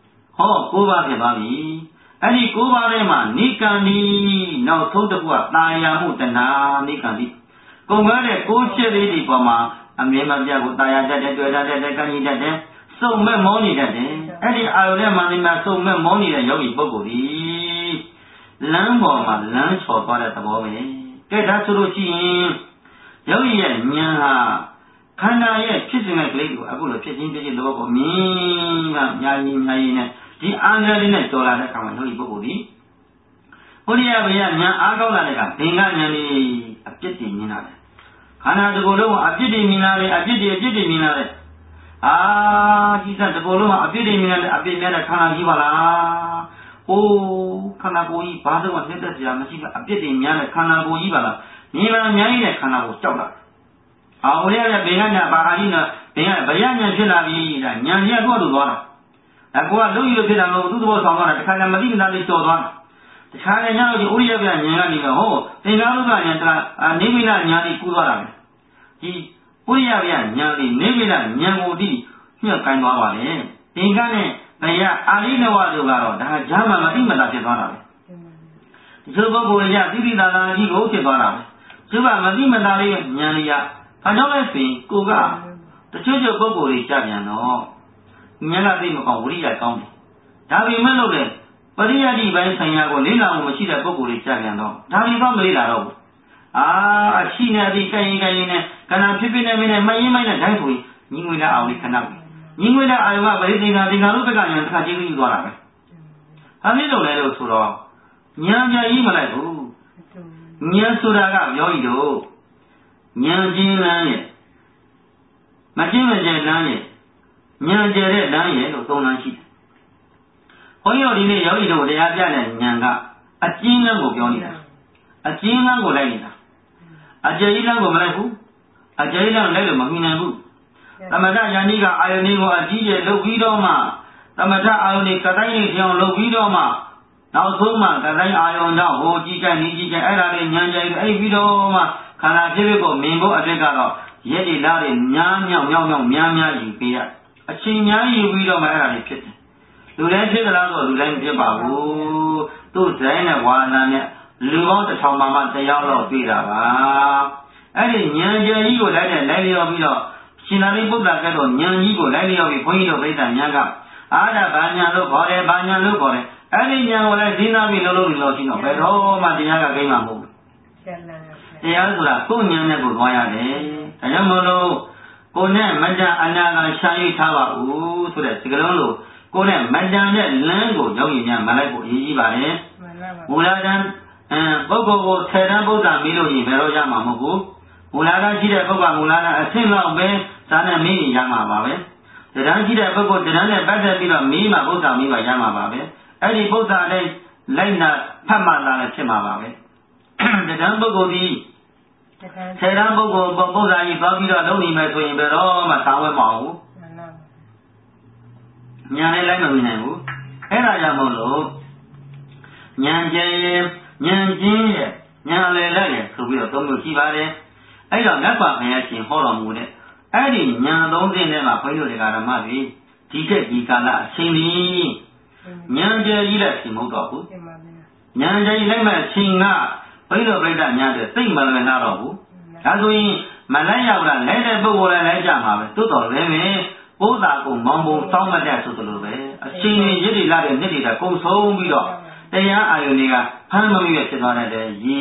9ပါးဖြစ်သွားပြီအဲ့ဒီ9ပါးထဲမှာနိကံဒီနောက်ဆုံးတစ်ခုကတာယာမှုတဏှာနိကံဒီကုန်ကားတဲ့9ချက်လေးဒီပေါ်မှာအမြဲမပြတ်ကိုတာယာတတ်တယ်တွေ့တတ်တယ်ကံကြီးတတ်တယ်စုံမဲ့မောနေတတ်တယ်အဲ့ဒီအာယုထဲမှာနေမှာစုံမဲ့မောနေတဲ့ယောဂီပုဂ္ဂိုလ်ဒီလမ်းပေါ်မှာလမ်းချော်သွားတဲ့သဘောပဲကဲဒါဆိုလို့ရှိရင်ယောဂီရဲ့ဉာဏ်ဟာခန္ဓာရဲ့ဖြစ်စဉ်တဲ့ကလေးကိုအခုလိုဖြစ်ချင်းသဘောကိုမြင်မှများကြီးနဲ့ဒီအာငယ်လေးနဲ့ကြော်လာတဲ့အခါမှာယောဂီပုဂ္ဂိုလ်ဒီဘုရားဗျာဉာဏ်အားကောင်းလာတဲ့ကဘင်္ဂဉာဏ်လေးအပြစ်တွေမြင်လာတယ်ခန္ဓာတစ်ခုလုံးကအပြစ်တွေမြင်လာတယ်အပြစ်တွေမြင်လာတယ်ဒီစတစ်ခုလုံးကအပြစ်တွေမြင်လာတယ်အပြစ်များတဲ့ခန္ဓာကြီးပါလားခန္ဓာကိုယ်ကြီးဘာလို့မှနှိမ့်သက်စရာမရှိဘူးအပြစ်တွေများတဲ့ခန္ဓာကိုယ်ကြီးပါလားမြင်ပါအများကြီးတဲ့ခန္ဓာကိုကြောက်လာဘုရားဗျာဘင်္ဂဉာဏ်ဘာဟာကြီးနော်ဘင်္ဂဗျာဉာဏ်ဖြစ်လာပြီဒါဉာဏ်ကြီးကတော့သွားတာဒါကိုကလုံးကြီးလို့ဖြစ်တာမဟုတ်သူ့သဘောဆောင်သွားတာတခါလည်းမသိမသာလေးကြော်သွားတာတခါလည်းညတော့ဒီဥရိယဗျာဉာဏ်ကနေတော့သင်္ကာရုပ္ပဉာဏ်နေမိလဉာဏ်ကြီးကူးသွားတာပဲဒီဥရိယဗျာဉာဏ်လေးနေမိလဉာဏ်ကိုဒီညှက်ကိုင်းသွားပါလေသင်္ကနဲ့ဗျာအာရိနဝတို့ကတော့ဒါဂျာမမသိမသာဖြစ်သွားတာပဲဒီလိုပုဂ္ဂိုလ်ရသိသိသာသာကြီးကိုဖြစ်သွားတာပဲသူကမသိမသာလေးဉာဏ်လေးရဘာကြောင့်လဲဆိုရင်ကိုကတချို့ပုဂ္ဂိုလ်တွေကြပြန်တော့ဉာဏ်ကသိမကောင်းဝိရိယကောင်းတယ်ဒါပေမဲ့လို့လေပရိယတ်ဒီပိုင်းဆိုင်ရာကိုလေ့လာမှုမရှိတဲ့ပုဂ္ဂိုလ်တွေကြပြန်တော့ဒါပြီးတော့မလေ့လာတော့ဘူးရှိနေပြီကိုင်းနဲ့ကဏ္ဍဖြစ်နေမင်းနဲ့မရင်မိုင်းနဲ့တိုင်းဆိုရင်ညီငွေလာအောင်လေးခဏညီငွေလာအာယုကပရိသင်္ခါရုပ္ပကဉာဏ်တစ်ခါကျေးပြီးသွားတာပဲဒါမျိုးလို့လဲလို့ဆိုတော့ဉာဏ်ကြကြီးမလိုက်ဘူးဉာဏ်ဆိုတာကပြောရည်တော့ဉာဏ်ချင်းလမ်းရဲ့မချင်းမကျလမ်းရဲ့ဉာဏ်ကျတဲ့လမ်းရဲ့လို့သုံးလမ်းရှိတယ်။ဘုန်းကြီးတို့ဒီနေ့ယောဂီတို့တရားပြတဲ့ဉာဏ်ကအကျဉ်းလမ်းကိုပြောနေတာအကျဉ်းလမ်းကိုလိုက်နေတာအကျဉ်းလမ်းကိုမလိုက်ဘူးအကျဉ်းလမ်းလိုက်လို့မမြင်နိုင်ဘူးသမထယန္တိကအာယုန်ကိုအကြီးကျယ်လုပ်ပြီးတော့မှသမထအာယုန်ကတိုင်းနေပြောင်းလုပ်ပြီးတော့မှနောက်ဆုံးမှကတိုင်းအာယုန်ကြောင့်ဟိုကြီးကြိုက်နေကြီးကြိုက်အဲ့ဒါလေးဉာဏ်ကြိုက်အဲ့ပြီးတော့မှခန္ဓာဖြစ်ကိုမြင်ဖို့အတွက်ကတော့ရက်ဒီလားတွေများယူပေးရအချိန်များယူပြီးတော့မှအဲ့ဒါလေးဖြစ်တယ်လူတိုင်းဖြစ်သလားဆိုလူတိုင်းဖြစ်ပါဘူးသူ့ဇိုင်းနဲ့ဝါနာနဲ့လူပေါင်း1000မှတရားတော့တွေ့တာပါအဲ့ဒီဉာဏ်ကြယ်ကြီးကိုလိုက်လျော်ပြီးတော့ရှင်သာရိပုတ္တရာကတော့ဉာဏ်ကြီးကိုလိုက်လျော်ပြီးဘုန်းကြီးတို့ပြိဿများကအာဒါဘာညာလို့ခေါ်တယ်ဘာညာလို့ခေါ်တယ်အဲ့ဒီဉာဏ်ကိုလည်းဈေးနာပြီးလုံးလို့ရှိတော့ဘယ်တော့မှတရားကကိန်းမှာမဟုတ်ဘူးတရားဆိုတာကိုယ်ဉာဏ်နဲ့ကိုသွားရတယ်ဒါကြောင့်မို့လို့ကိုယ်နဲ့မတ္တအနာကရှားရိပ်ထားပါဦးဆိုတဲ့စကားလုံးလို့ကိုယ်နဲ့မတ္တနဲ့လမ်းကိုယောဂီများမလိုက်ဖို့အရေးကြီးပါတယ်မူလတန်းပုဂ္ဂိုလ်ကို10တန်းဗုဒ္ဓမေးလို့ရင်ဘယ်တော့ရမှာမဟုတ်ဘူးမူလတန်းရှိတဲ့ပုဂ္ဂိုလ်မူလတန်းအဆင့်လောက်ပဲဇာနဲ့မေးရင်ရမှာပါပဲတန်းရှိတဲ့ပုဂ္ဂိုလ်တန်းနဲ့ပတ်သက်ပြီးတော့မေးမှဗုဒ္ဓမေးမှရမှာပါပဲအဲ့ဒီဗုဒ္ဓနဲ့လိုက်နာဖတ်မှသာလည်းဖြစ်မှာပါပဲတန်းပုဂ္ဂိုလ်ဒီဆယ်တန်းပုဂ္ဂိုလ်ပုဒ္ဓကြီးသွားပြီးတော့လုံးနေမယ်ဆိုရင်ဘယ်တော့မှသာဝဲမအောင်ဘူးညာနဲ့လိုက်မမြင်နိုင်ဘူးအဲ့ဒါကြောင့်မို့လို့ဉာဏ်ကျင်ဉာဏ်ချင်းရဲ့ဉာဏ်လေလက်ရဲ့ဆိုပြီးတော့သုံးမျိုးရှိပါတယ်အဲ့တော့မြတ်စွာဘုရားရှင်ဟောတော်မူတဲ့အဲ့ဒီဉာဏ်သုံးသင်ထဲမှာဘုန်းကြီးတို့ဓမ္မတွေဒီကဒီကာလအချိန်ကြီးဉာဏ်ကျယ်ကြီးလက်ရှင်မဟုတ်တော့ဘူးဉာဏ်ကျယ်ကြီးလိုက်မဲ့အချိန်ကဘုန်းကြီးတို့ပြိဿများတဲ့သိမလွယ်လာတော့ဘူးဒါဆိုရင်မလိုက်ရောက်တာလဲတဲ့ပုဂ္ဂိုလ်လည်းလိုက်ကြမှာပဲသို့တော်လည်းပဲပိုးတာကိုမောင်ပုံစောင်းမတတ်ဆိုသလိုပဲအချိန်ကြီးရည်ရည်လာတဲ့နှစ်တွေကကုန်ဆုံးပြီးတော့တရားအာယုန်တွေကဖမ်းမမိရဖြစ်သွားတဲ့ရေ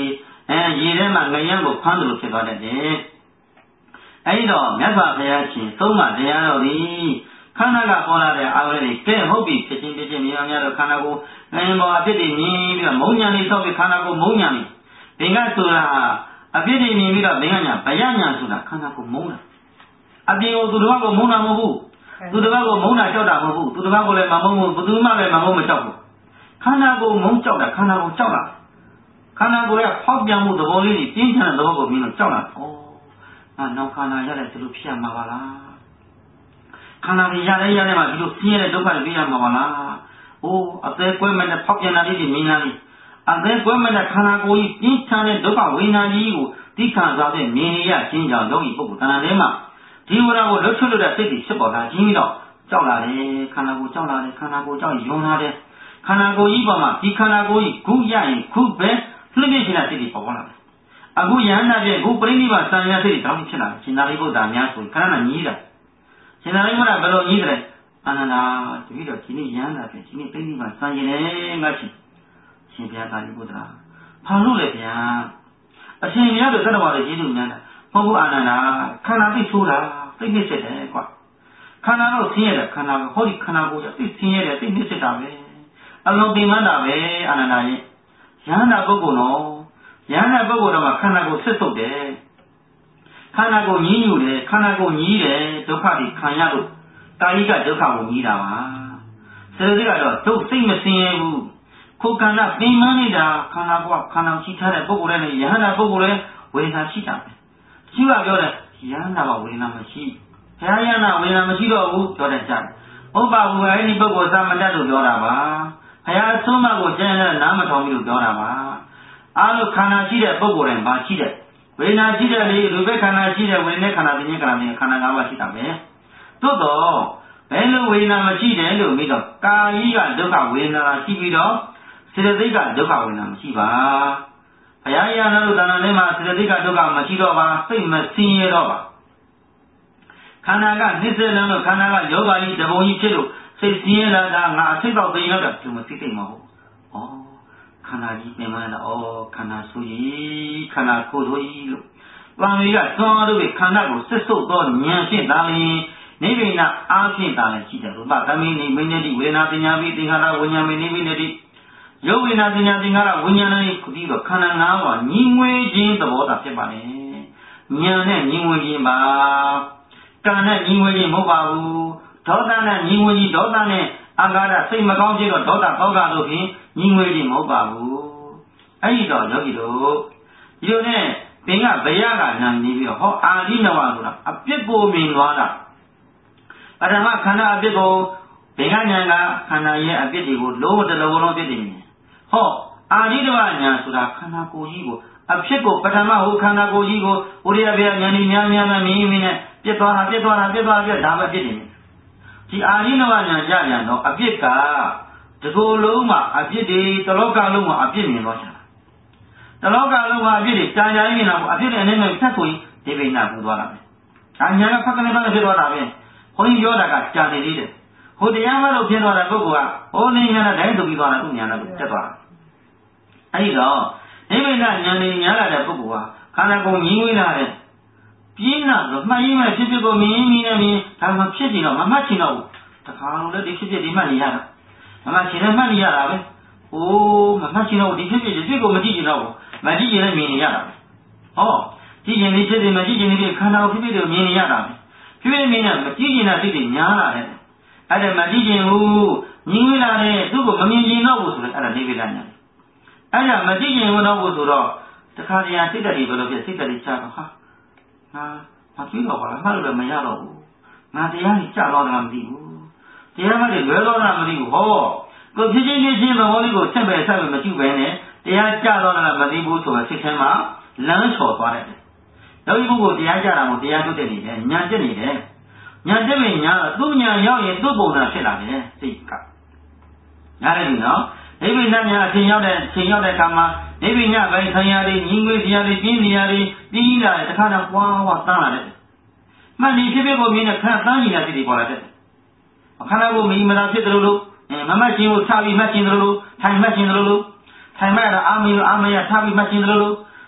ရေထဲမှာငရမ်းကိုဖမ်းလို့ဖြစ်သွားတတ်တယ်အဲဒီတော့မြတ်စွာဘုရားရှင်သုံးပါးတရားတော်သည်ခန္ဓာကပေါ်လာတဲ့အာရုံတွေကဲဟုတ်ပြီဖြစ်ချင်းများများတော့ခန္ဓာကိုငရင်ပေါ်အဖြစ်တွေမြင်ပြီးတော့မုံညာလေးဆောက်ပြီးခန္ဓာကိုမုံညာလေးဘင်္ဂဆိုတာအဖြစ်တွေမြင်ပြီးတော့ဘင်္ဂညာဗယညာဆိုတာခန္ဓာကိုမုံတာအပြင်ကိုသူတစ်ပါးကိုမုံတာမဟုတ်ဘူးသူတစ်ပါးကိုမုံတာကြောက်တာမဟုတ်ဘူးသူတစ်ပါးကိုလည်းမမုံဘူးဘယ်သူမှလည်းမမုံမကြောက်ဘူးခန္ဓာကိုမုံကြောက်တာခန္ဓာကိုကြောက်တာခန္ဓာကိုယ်ကဖောက်ပြန်မှုသဘောလေးကြီးပြင်းထန်တဲ့သဘောကိုမြင်လို့ကြောက်တာနောက်ခန္ဓာရတဲ့ဒီလိုဖြစ်ရမှာပါလားခန္ဓာကြီးရတဲ့မှာဒီလိုဆင်းရဲတဲ့ဒုက္ခတွေပြရမှာပါလားအသေးကွဲမဲ့တဲ့ဖောက်ပြန်တာလေးတွေမြင်လာပြီအသေးကွဲမဲ့တဲ့ခန္ဓာကိုယ်ကြီးပြင်းထန်တဲ့ဒုက္ခဝေဒနာကြီးကိုသိခံစားတဲ့မြင်ရခြင်းကြောင့်ယောဂီပုဂ္ဂိုလ်တဏ္ဍာထဲမှာဒီဝရကိုလှုပ်ချွတ်လို့တဲ့စိတ်တွေဖြစ်ပေါ်လာခြင်းတော့ကြောက်လာတယ်ခန္ဓာကိုယ်ကြောက်လာတယ်ခန္ဓာကိုယ်ကြောက်ယုံလာတယ်ခန္ဓာကိုယ်ကြီးပေါ်မှာဒီခန္ဓာကိုယ်ကြီးခုရရင်ခုပဲလှည့်ပြည့်ခြင်းတဲ့စိတ်တွေပေါ်လာတယ်အခုယန္တာပြည့်ခုပရိနိဗ္ဗာန်စံရစိတ်တွေတောင်းဖြစ်လာတယ်ရှင်သာရိပုတ္တရာများဆိုခဏညီးတာရှင်သာရိပုတ္တရာဘယ်လိုညီးတယ်အာနန္ဒာတပည့်တော်ဒီနေ့ယန္တာပြည့်ဒီနေ့ပရိနိဗ္ဗာန်စံရင်လည်းငါရှင်ဘုရားသာရိပုတ္တရာဘာလို့လဲဗျာအရှင်မြတ်တို့သတ္တဝါတွေကျေးဇူးများတာမဟုတ်ဘူးအာနန္ဒာခန္ဓာသိဆိုးတာသိနေစစ်တယ်ကွာခန္ဓာတော့ဆင်းရဲတယ်ခန္ဓာကဟောဒီခန္ဓာကိုယ်သိဆင်းရဲတယ်သိနေစစ်တာပဲအလုံးသိမှန်းတာပဲအာနန္ဒာရဲ့ယန္တာပုဂ္ဂိုလ်တော့ယန္တာပုဂ္ဂိုလ်တော့ခန္ဓာကိုယ်ဆက်ဆုပ်တယ်ခန္ဓာကိုယ်ညှိညူတယ်ခန္ဓာကိုယ်ညှိတယ်ဒုက္ခတွေခံရလို့ကာယိကဒုက္ခကိုညှိတာပါစေတသိက်ကတော့ဒုက္ခသိမဆင်းရဲဘူးကိုယ်ခန္ဓာပင်မနေတာခန္ဓာကိုယ်ခန္ဓာရှိထားတဲ့ပုဂ္ဂိုလ်နဲ့ယန္တာပုဂ္ဂိုလ်လည်းဝေဒနာရှိတာပဲရှိကပြောတယ်ယန္တာမှာဝေဒနာမရှိဘုရားယန္တာဝေဒနာမရှိတော့ဘူးပြောတဲ့ကြားဥပ္ပါဘူးအဲ့ဒီပုဂ္ဂိုလ်သမတ္တလို့ပြောတာပါဘုရားအဆုံးမကိုကျင့်တဲ့နားမထောင်ဘူးလို့ပြောတာပါအားလို့ခန္ဓာရှိတဲ့ပုဂ္ဂိုလ်တိုင်းမှာရှိတဲ့ဝေဒနာရှိတဲ့လေလူပဲခန္ဓာရှိတဲ့ဝေဒနာခန္ဓာပြင်းခန္ဓာပြင်းခန္ဓာ၅ပါးရှိတာပဲသို့တော့ဘယ်လိုဝေဒနာမရှိတယ်လို့ပြီးတော့ကာယိကဒုက္ခဝေဒနာရှိပြီးတော့စေတသိက်ကဒုက္ခဝေဒနာမရှိပါဘုရားရဟန်းတို့တဏ္ဍာထဲမှာစေတသိက်ကဒုက္ခမရှိတော့ပါစိတ်မဆင်းရဲတော့ပါခန္ဓာကနှိစ္စလန်းလို့ခန္ဓာကယောဂါကြီးတပုံကြီးဖြစ်လို့စိတ်ဆင်းရဲလာတာငါအစိတ်တော့သိရောက်တာဒီမသိသိမဟုတ်ခန္ဓာကြီးပြင်မလာခန္ဓာဆိုကြီးခန္ဓာကိုယ်ဆိုကြီးလို့တန်တွေကသွန်လို့ခန္ဓာကိုစစ်ဆုပ်သောဉာဏ်ဖြင့်သာလျှင်နိဗ္ဗာန်အားဖြင့်သာလျှင်ရှိတယ်ရူပသမိနိမိနေတိဝေဒနာပညာပိသင်္ခါရဝိညာဉ်မိနိမိနေတိယောဝိနာပညာသင်္ခါရဝိညာဉ်နဲ့ခုတည်းတော့ခန္ဓာ၅ပါးညီငွေခြင်းသဘောသာဖြစ်ပါလေဉာဏ်နဲ့ညီငွေခြင်းပါကံနဲ့ညီငွေခြင်းမဟုတ်ပါဘူးဒေါသနဲ့ညီငွေခြင်းဒေါသနဲ့အာဃာတစိတ်မကောင်းဖြစ်တော့ဒေါသတောကလို့ဖြင့်ညီငွေခြင်းမဟုတ်ပါဘူးအဲ့ဒီတော့ယောဂီတို့ဒီလိုနဲ့သင်ကဘယကနာနေပြီးတော့ဟောအာရိနဝဆိုတာအပြစ်ကိုမြင်သွားတာပထမခန္ဓာအပြစ်ကိုဘင်္ဂညာကခန္ဓာရဲ့အပြစ်တွေကိုလုံးဝတစ်လုံးလုံးပြစ်တယ်ဟောအာရိနဝညာဆိုတာခန္ဓာကိုယ်ကြီးကိုအဖြစ်ကိုပထမဟိုခန္ဓာကိုယ်ကြီးကိုဘုရားဗျာဉာဏ်ကြီးများများမြင်မြင်နဲ့ပြစ်သွားတာဒါပဲပြစ်တယ်ဒီအာရိနဝညာကြပြန်တော့အပြစ်ကတကိုယ်လုံးမှာအပြစ်တွေတလောကလုံးမှာအပြစ်မြင်သွားချင်တာတလောကလုံးမှာအပြစ်တွေကြာကြာမြင်တာပေါ့အပြစ်တွေအနေနဲ့ဆက်ဆိုရင်ဒီပိဏပူသွားတာပဲဒါညာကဖက်ကနေဖက်ဖြစ်သွားတာပဲဘုန်းကြီးပြောတာကကြာနေသေးတယ်ဟိုတရားမလို့ဖြစ်သွားတဲ့ပုဂ္ဂိုလ်ကဟိုနေညာနဲ့တိုင်းဆိုပြီးသွားတာသူညာနဲ့တက်သွားတာအဲဒီတော့ဒီပိဏညာနေညာလာတဲ့ပုဂ္ဂိုလ်ကခန္ဓာကိုယ်ငြင်းဝေးလာတဲ့ပြင်းလာတော့မှတ်ရင်းမဲ့ဖြစ်ဖြစ်ကိုမြင်နေဒါမှဖြစ်နေတော့မမှတ်ချင်တော့ဘူးတခါလို့လည်းဒီဖြစ်ဖြစ်ဒီမှတ်နေရတာမမှတ်ချင်လည်းမှတ်နေရတာပဲမမှတ်ချင်တော့ဒီဖြစ်ဖြစ်ကိုမကြည့်ချင်တော့ဘူးမကြည့်ချင်လည်းမြင်နေရတာပဲကြည့်ချင်ဒီဖြစ်ဖြစ်မကြည့်ချင်ဒီခန္ဓာကိုဖြစ်ဖြစ်ကိုမြင်နေရတာပဲဖြစ်ဖြစ်မြင်နေမကြည့်ချင်တဲ့စိတ်တွေညားလာတယ်အဲ့ဒါမကြည့်ချင်ဘူးညီဝေးလာတဲ့သူ့ကိုမမြင်ချင်တော့ဘူးဆိုရင်အဲ့ဒါနေဗေဒညာအဲ့ဒါမကြည့်ချင်ဘူးတော့ဘူးဆိုတော့တခါတည်းစိတ်ဓာတ်တွေဘယ်လိုဖြစ်စိတ်ဓာတ်တွေချတော့မကြည့်တော့ပါလားမှတ်လို့လည်းမရတော့ဘူးငါတရားကြီးကြာတော့တာမသိဘူးတရားမှလည်းလွယ်တော့တာမသိဘူးကိုဖြစ်ချင်းသဘောလေးကိုဆက်ပဲမကြည့်ပဲနဲ့တရားကြာတော့တာမသိဘူးဆိုတော့စိတ်ထဲမှာလမ်းချော်သွားတယ်နောက်ဒီပုဂ္ဂိုလ်တရားကြာတာကိုတရားထုတ်တဲ့နေတယ်ညာတက်နေတယ်ညာတက်ရင်ညာသူ့ညာရောက်ရင်သူ့ပုံစံဖြစ်လာတယ်စိတ်ကနားလည်ပြီနော်နိဗ္ဗာန်ညာအချိန်ရောက်တဲ့အခါမှာနိဗ္ဗာန်ညာပိုင်းဆံရည်ညီငွေတရားတွေပြင်းနေရည်ပြီးလာတဲ့တခါတော့ဝါတန်းလာတယ်မှန်ဒီဖြစ်ဖြစ်ကိုမြင်တဲ့ခန္ဓာတန်းနေတာစိတ်တွေပေါ်လာတယ်ခန္ဓာကိုမိမသာဖြစ်တယ်လို့မမှတ်ခြင်းကိုထားပြီးမှတ်ခြင်းတယ်လို့ထိုင်မှတ်ခြင်းတယ်လို့ထိုင်မှတ်တာအာမယထားပြီးမှတ်ခြင်းတယ်လို့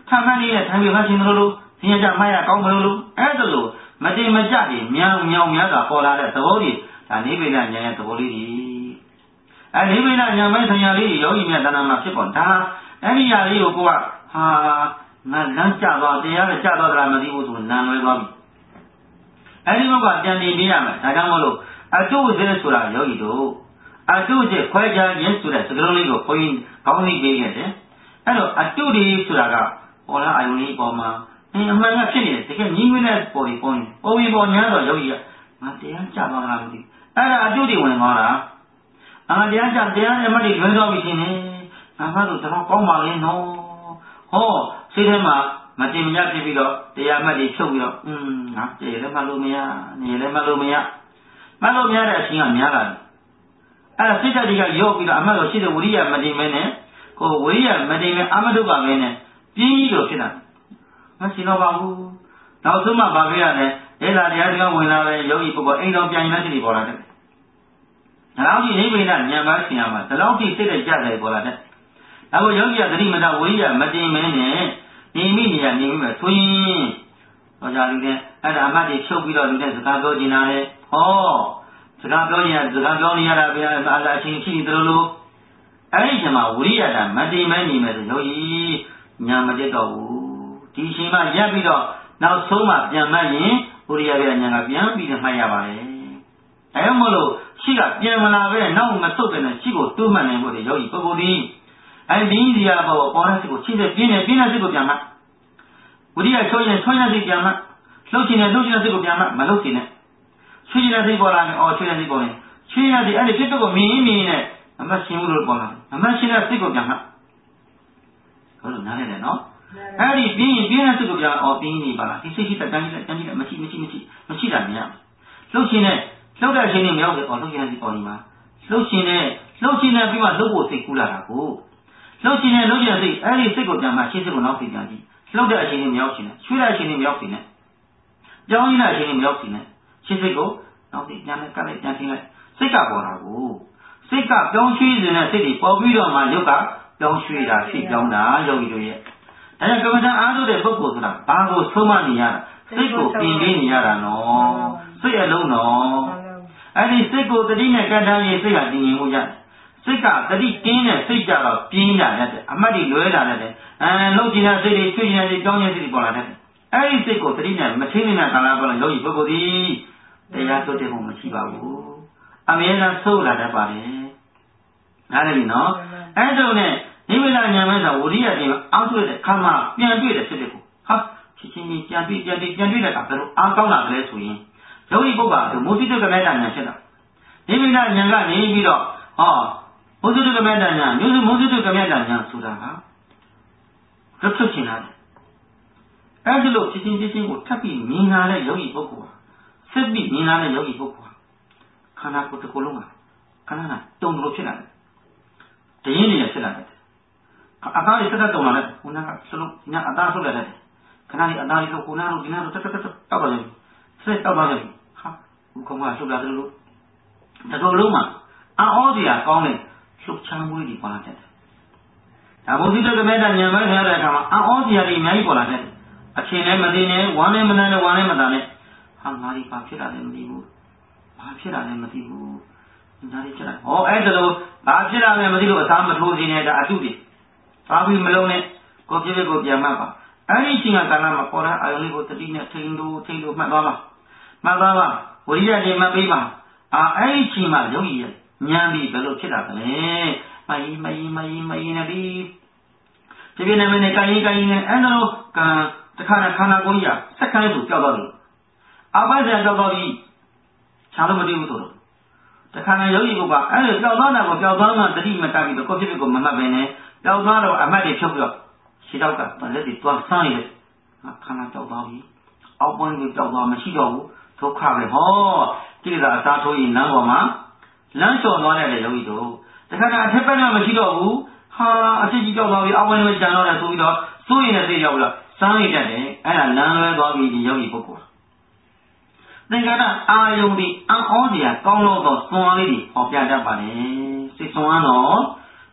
他们呢，他们还行了喽，现在买呀搞不了喽，这喽，没得没家的，苗的过来的，多的，那边呢，人家多的，那边呢，人买生意的有一面在那嘛去管他，你家里有个那人家到这样的家到咱们地方做难为个，你们讲讲那边嘛，大家么喽，就是说了有一度，就是国家也说了，这个东西个可以搞你别个的，就是说了个，我来用你包嘛。我们那偏的，这个你们那包的包呢，包一包年到有一个，这样家到哪里？就得问我了，这样家这样的嘛的轮到不行呢，那都这么搞嘛的喏，所以嘛这么家这边了，这样嘛的收了，这来马路没呀，你来马路没呀，马路没的行啊没了，现在这个以后比了，都现在屋里也没得没呢，屋里也没得没，都把没呢，便宜就行了。知道吧？老师嘛，把别人呢，那这个问了有一不过，张便宜那这里过来的。老弟那边呢，你买钱嘛？这老弟谁在家在过来的？然后有些这里面的唯一没得没呢，你们所以，我家里边，俺妈的小鬼了，里边是干表进来的，是干表演，是干表演那边，亲走路，什么屋里也的没得没你们是有一，你没得到屋。提醒嘛，也比较，那手嘛变慢人，屋里也别人家变比较慢呀吧嘞。么喽，这个变慢那边，那我们手边的这个都慢人过的，有一个个的，平时啊包了这个，现在变了这个变慢，屋里也穿这个变慢，露起来这个变慢，没露起来，穿起来这个啦，穿这个呢，穿起来这个明呢，那么新屋都包了，那么现在这个变慢，可是哪里的喏？边这个边边里吧，这谁的讲起来，没去的没有。露起来没有的，露起来是包你嘛。露起来比嘛露过谁过来了过。露起来是，这个讲嘛，其实个老谁讲的，露的现在没有钱了，出来现在没有钱了，交易来现在没有钱了，其实个老谁讲的，刚才讲起来，谁家包了过，谁家标水人呢？这里包不了嘛，有个标水的，谁标的有一个月。大家各位讲，俺都在不过去了，把我筹码你呀，这个边边你呀了喏，这也弄喏，你这个这里呢，刚才也这样经营不下，这个这里边呢，谁家了边家的，俺们的乱家的，老几呢这里，最近呢这交年这里过来的，这个这里呢，没听你们讲了不能有一不过的，大家都在我们去吧不，没人收来的吧的，哪里喏，这个呢。因为那年们屋里的地方，安对的，看嘛变对的是这个，你变对的打的路，刚拿来属于，有一个吧，就某些这个买单呢是的，因为那年个年比了，某些这个买单呢，就是某些这个买单呢，说的这出钱了的，这路我特别明拿的有一个过，特别明拿的有一个过，看他不是过路啊，看他动不起来的，这一年也起来的。阿里这个懂了的，我那个是路，你看阿说来的，看那里阿里说，我那路，你那路，这到到这里，是到到这里，我恐怕说不了这个路，这个路嘛，奥迪啊，讲嘞，说强不的过来的，我这个买单年买下来看嘛，奥迪啊里面一过来的，钱来没得呢，往来没得呢，哪里把钱来没得不，把钱来没得不，哪里去了？这路把钱来没得不，咱们投资呢，这就的。把比没弄呢，过去过别嘛吧，你现在干了嘛？过来还有那个这里呢，听都买到嘛，我也得买杯嘛，起码有一年比这路起来的嘞，买那里，这边那边呢，干一呢，这路这看那工艺啊，这看就掉到里，把这掉到里，啥都没对不走了。这看看有一个吧，掉到那个掉到嘛，这里面干的过去慢慢变呢。掉到了，俺买的票不要，洗澡个，把这里装上一个，看掉到里，不那个掉到嘛，洗澡屋都快的这个啥抽烟能过吗？能小拿来的有一种，这看太白了嘛，洗澡屋，这几掉到里，不那个讲到了注意到，所以呢这叫不了，上一点的，能来到里有一不过。那个呢，用的，奥迪啊，刚落到山里的，变得把呢，是山喏。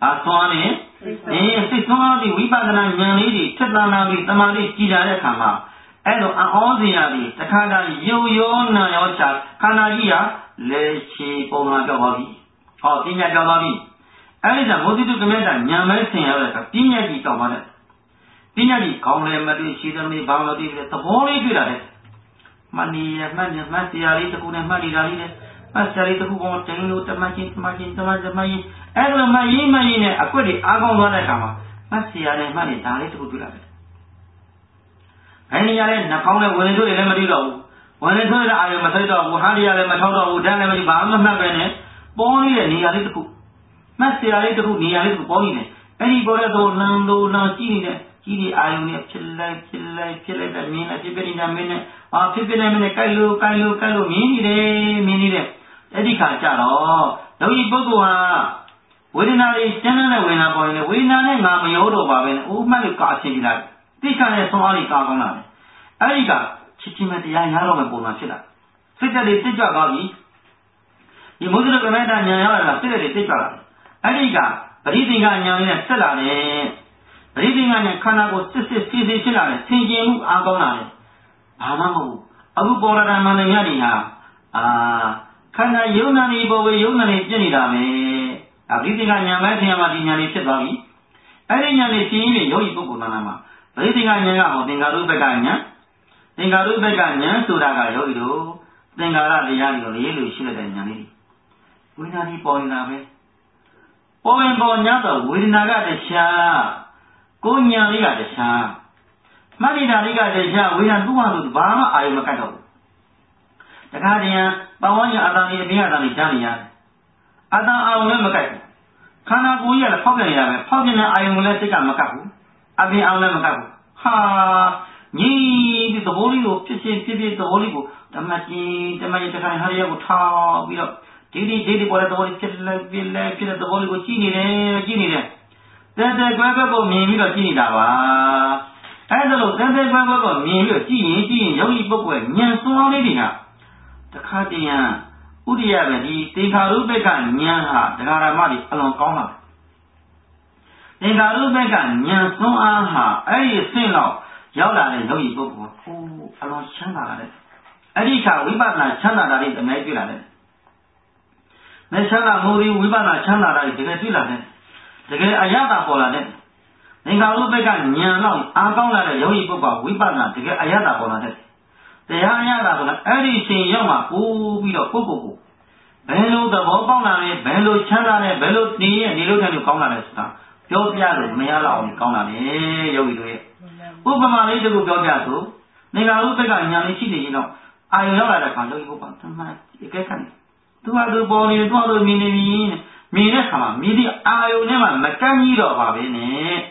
Aswani, Siswani, Wipana, Yanidi, Chetanavi, Tamari, Kida Kama, Edo, Aoziadi, Takada, Yona, Yocha, Kanadia, Lechi, Poma Gawavi, or Pina Gawavi. Elisa, what did you command? Yamasin, Pina di Kamana. Pina di Kamana, she don't be bound to the holy good. Money, Masiari, the Kuna Madi, Masari, the Kumo, Tango, the Machin, Ever my imagine a query, Agon Vadakama, Masiari, Madi, Tali to do that. Any other Nakona when I do the Lemarido, when I do the Ayamata, Wuhadia, Matoda, Udana, Bama, Mabene, Bonnie and Nialitu. Masiari to Nialitu Bonnie. Any Borado, Nando, Nantini, Kili, Ionia, Chile, Mina, Tibet, Minute, or Pipin, Kalu, Mini, Edica Charo, Doi Bogua. Winari, Channel, winner, winner, Mammy Odo Babin, Umaluka, Similar. This kind of Somali Carbona. Ariga, Chichimati, Yaro, and Bonachilla. Sitali Tika Gabi. The Muslim Commander Yara, Sitali Tika. Ariga, breathing on Yan Selane. Breathing on your Kanago, Sissi, Silla, Singing Agona. Amamu, Abu Bora and Manayania. Kana Yunani, Bowie, Yunani, Jenny Dame. Breathing on your Madina Sibavi. Ariana is Yoi Bukunama. Breathing on your Dingaru Begania. Dingaru Begania, Suraga Yodo. Dingara the Yango, Yellow Shillet and Yani. Winari Poinabe. Poem Bonyato, Winaga the Shah. Gonya Liga the Shah. Madina Liga the Shah, we have 200 Bama, I am a cattle. The Guardian, Bawanya Adani, the Jania. Ada Aula Makaku. Kana Guya, the Pogania, Pogina, I am letting a Makaku. Abi Aula Makaku. Ha! Ye, the Holy Book, the Holy Book, the Machine, the Mayan Haria would talk, we up. Didi, what the Holy Kittle, the Holy Book, Gini. Then the Grabber Mimi or Gini Dava. And the look, then the Grabber Mimi or Gini, Yogi Book, Yansu Lydia. The Cardian. Udiabedi, Tinkarubeka, Nyanha, the Haramadi, along Kona. Tinkarubeka, Nyansu Aha, a single, Yoda and Yogi Book, along Chana. Adika, Wibana Chana, that is the Nebula. Neshana Muri, Wibana Chana, that is the Nebula. The Ayata Pola. Tinkarubeka, Nyan, Agona, Yogi Book, Wibana, to get Ayata Pola. The Ayala, everything Yama, who be a Puku. Bello, the Bobana, Bello, Chana, Bello, Ni, and you can call on Esta. Yopiato, Mayala on Kona, Yogi. Upama later go Yogato. Nega Upega, Yanichi, you know. I know that I can't go back to my Ekan. Do I do body, do I do Minekama, Midi, I never, Macani, or Babine.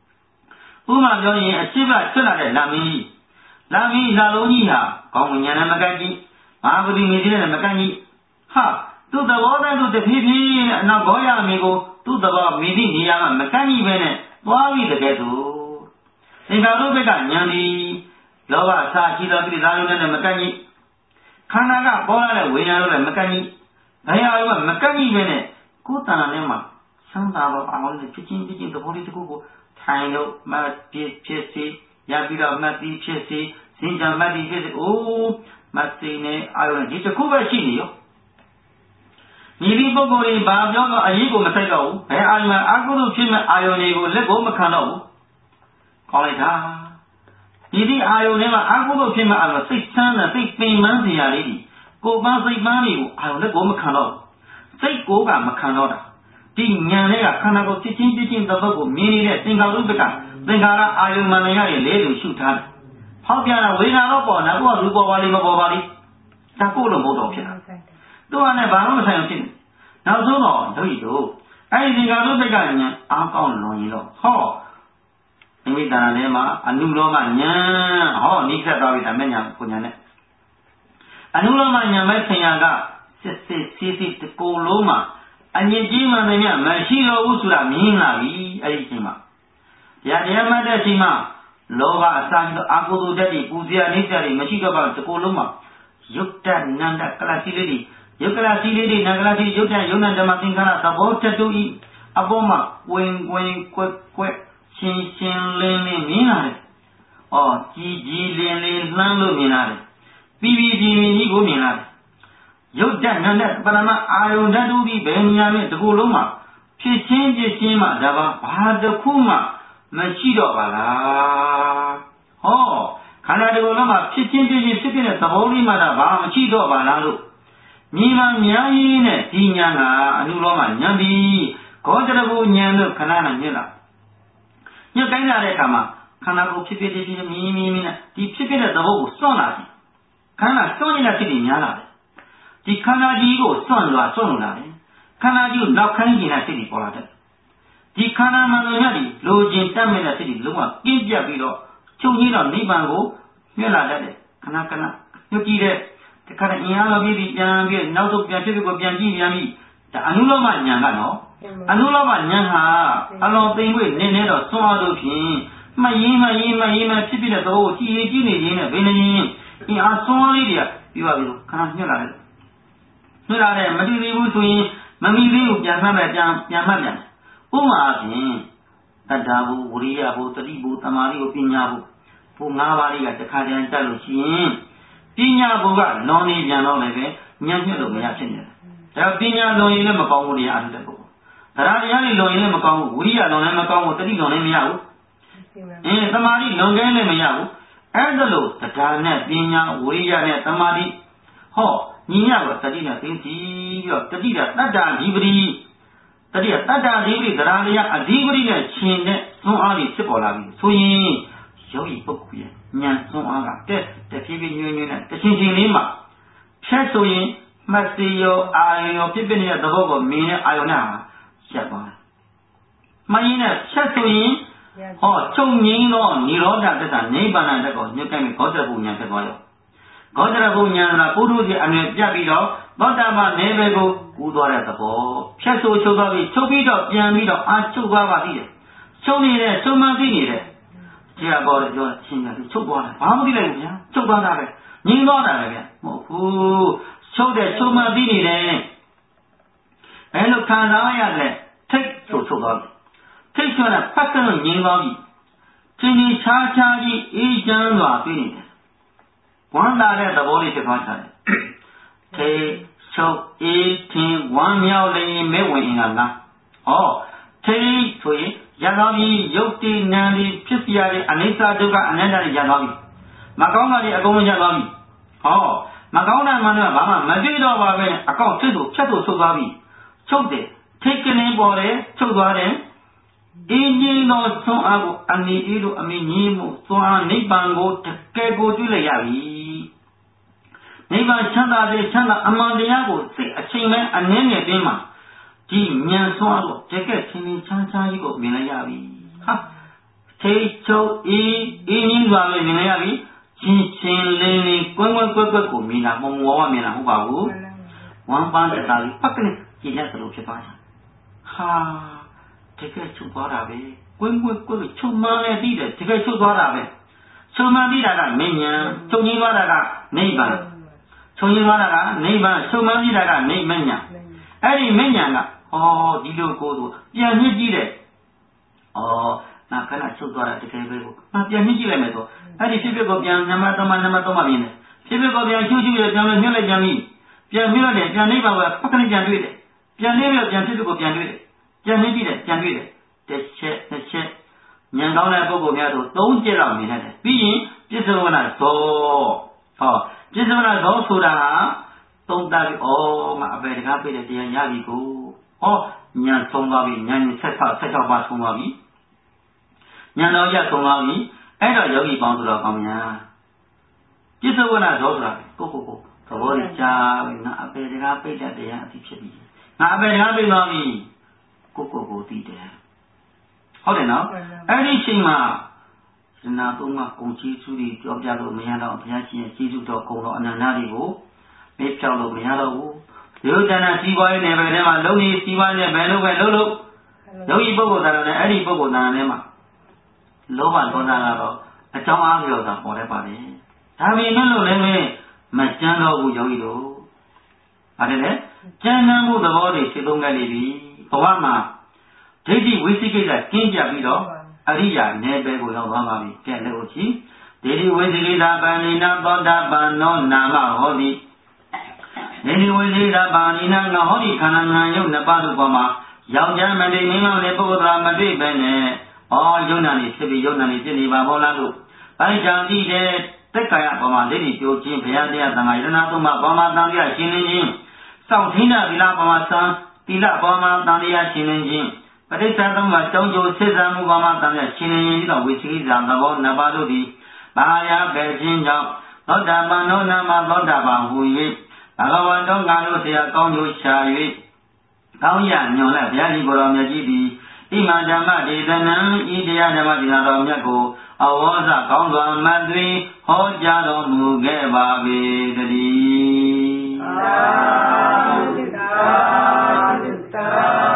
Uma Johnny, a Shiva, Chana, Lami. Lami Lalonia, Comuniana Magagi, Mabudi Medina Magagi. Ha! To the water to the Pipi, Nagoya amigo, to the law, Midi, Yama, Macani Bene, Wavi the Ghetto. In Garubega, Yandi, Lova, Saki, Lalu and Macani. Kanaga, Bola, Winner and Macani. They are Macani Bene, Kutanema, Santa of the pitching the political Tino, Mat, PSC. Yabida Mati Chesi, Sinja Mati Chesi, oh, Matine, Ireland. It's a Kuba Chilio. Maybe Bogori, Babio, Ayigo Matego, and I'm an Agulu Chima Ionigo, Lego Macano. Call it ah. Maybe Ionema Agulu Chima, I was 6 and 16 months in Yari. Go Bansi Mani, I will go Macano. Say Goga Macanoda. Ding Yanega, Canago, teaching the Bogo, meaning that Singarubica. Zingara Iron Mania, lady shoot her. How can I win out upon a war, Rubovali, Mobali? Takola Bodopia. Do I never know something? Now, so long, do you do? I think I will begin, I'm calling you know. Ho! Maybe Danema, a new Roman, ho, Nika Davida Mania, Punane. A new Roman, Messenaga, Sissi, the Coloma, and Yajima, Mashiro Usura, Mina, Aishima. Yadamada Sima, Lova, San Abu Daddy, Puzia, Nitari, Machigaba, the Coloma, Yukta, Nanda, Kalasili, Yukalasi, Nagalasi, Yuta, Yuna, the Matingana, Sabota to eat, Aboma, when, quick, chin, lin, minare. Oh, lin, lando minare. BBG, go minare. You done that, but I don't do the Benjamin, the Guloma. She changes him, Dava, the Kuma, Machido Bala. Oh, Canada Guloma, she changes sitting at the Holy Madaba, Machido Balalu. Nima Miaine, Tinyana, Anuloma, Yambi, Kodarabu, Nyano, Canana, Nila. You can't come, Canabo Pipiti, Mimina, the Pipit at the whole Sonati. Cana Sonina Tinyana. The Canadigo son la sonula, Canadu now candy in a city for that. The Cana Manonadi, Login Tamina City, Luma, India Bido, Chunina Libango, Mela, Canacana, Yuki, the Canadian baby, Yambi, now to Piafico Bianchi, Yami, the Anuloma Yangano, Anuloma Yanga, along the way, Nene, Somado King, my Yima, Tipina, Gini, Benin, in our Somalia, you are Canada. No, I am Madu between Mammy, Yamadan. Uma, Tadabu, Uriabu, Tadibu, Tamari, Pinabu, Pumavari at the Kadian Taluchin, Pinabu, Noni, Yanole, Nyanjo, Yasin. There are Pina, no in Macau, and the book. There are young in Macau, we are on Macau, Tadino, Miao. In Tamari, Longan, Miao, and the low, the Tana, Pina, Uria, Tamari. Ho. Nina, Tadina, Tadida, Tada, Libri, Tadia, Tada, Libri, Daralia, a Libri, Chin, so Ali, Sipolavi, so ye, Joey Bokuya, Nyan, so Aga, the Pibin Union, the Chin Lima, Chesoy, Masio, Ayo, Pipinia, the Bogo, Mina, Iona, Shabon. Mayina, Chesoy, or Chong no, Niroda, that a neighbor and the God, you can be Kotabunya, the boy. Godarabunya, Puru, and Jabido, Botama, Nevego, Udora, the Bo, Chasso, Chobavi, Chobido, Yamido, and Chubavadi. So near, so many. Chiabor, your singer, Chubana, Pamela, Chubana, Ningona, Moku, so that Chumabini, and look, Kanaya, take to Chobavi. Take you a pattern in Yingavi. Tini Chachaji, Asian Wafini. One dollar the body to function. Take so 1 million in a oh, take to it, Yanavi, Yoti, Nandi, Pispiari, Anita Duga, and Nanda Yanavi. Magona, the Agona Yanavi. Oh, Magona Manama, Madrido, a count Chato Sogavi. Choke, take a name for it, Chogare. Inji no so ago, and the Ido, Aminimo, so on Nibango, Takego to Layavi. Neighbor Chanda de Chanda Amandiago, say a chingman and Nene Dema. G. Nyan Swallow, take a chimney Chanchago, Minayavi. Ha! Take so Inwa Minayavi, Chin Lini, Gwen, Mina, Momoa, Mina, Hubabu. 1 pound of Sally, Puckney, he has a look at ha! Take a Chubarabe, Gwen, 2 money leader, take a Chubarabe. So Madida, Minion, Tony Madaga, neighbor. Soyimana, neighbor, so many that are named Menya. Any Menya, oh, Dido Godo, Yaniji. Oh, Nakana Chudora to Kabo, not Yaniji Lemeto. And if you go beyond Namatoma, Typical Yanju, Jamila Jami, Jamila, your neighbor was fucking Jandude. Janilla, Jantico Jandude. Jandude. The check. Yangona Bogo, don't get on me. Being, this is when I saw. Oh. This is when I go to the don't die. Oh, my very happy that they are Yavigo. Oh, Nyan Songavi, Nyan Seta, Seta Songavi. Nyanoya Songavi, and a Yogi bound to the Kamia. This is when I go to go. The body child, not very happy that they are teaching. Not very happy, mommy. Go, did there. Hold it now. Anything, ma. Sinatuma, Conchi, Objado, Miano, Piachi, Chizu, Kono, and Anadigo, Mipchalo, Miano, Yodana, Siwa, never nema, Loni, Siwa, Beno, Lolo, Logi Bogo, Any Bogo, Nanema, Lovan, Donalo, a Tomavio, for everybody. Tavi Nolo, Leme, Machano, Yoido. Adele, Janamu, the body, Silunga Libi, Obama, ဒိဋ္ဌိဝိသိကိစ္စကင်းကြပြီးတော့အရိယာနယ်ပယ်ကိုရောက်သွားပါပြီကဲလက်ကိုကြည့်ဒိဋ္ဌိဝိသိကိစ္စပါဏိနာသောတာပန်နောနာမဟောတိဒိဋ္ဌိဝိသိကိစ္စပါဏိနာငါဟောဒီခန္ဓာငံယုတ်နှစ်ပါးတို့ပေါ်မှာယောက်ျားမတိမိန်းမလေးပုဂ္ဂိုလ်သားမတွေ့ပဲနဲ့ဩယုံနာနေဖြစ်ပြီးယုံနာနေဖြစ်နေပါဘောလားလို့ပိုင်းချံကြည့်တဲ့တက်ကာယပေါ်မှာဒိဋ္ဌိကျိုးခြင်းဘုရားတရားသံဃာယတနာသုံးပါးပေါ်မှာတန်တရားရှင်းလင်းခြင်းစောင့်ထင်းတာသီလပေါ်မှာသံသီလပေါ်မှာတန်တရားရှင်းလင်းခြင်းပဋိစ္စသုံးပါးကြောင်းကျိုးဆက်ဆံမှုပေါ်မှာတန်တရားရှင်းလင်းခြင်းပြီးတော့ဝိသိကိစ္စသဘောနှစ်ပါးတို့သည်ဘာယာပဲခြင်းကြောင့်သောတာပန်နောနာမသောတာပန်ဟူ၍ဘဂဝန္တောငါတို့ဆရာကောင်းကျိုးရှာ၍ကောင်းရညွန်လက်ဘုရားဒီကိုယ်တော်မြတ်ကြီးသည်ဣမံဓမ္မဒေသနံဤတရားဓမ္မဒေသနာတော်မြတ်ကိုအဝေါဇကောင်းစွာမှတ်သွေဟောကြားတော်မူခဲ့ပါပေတည်းသာဓုသာဓုသာ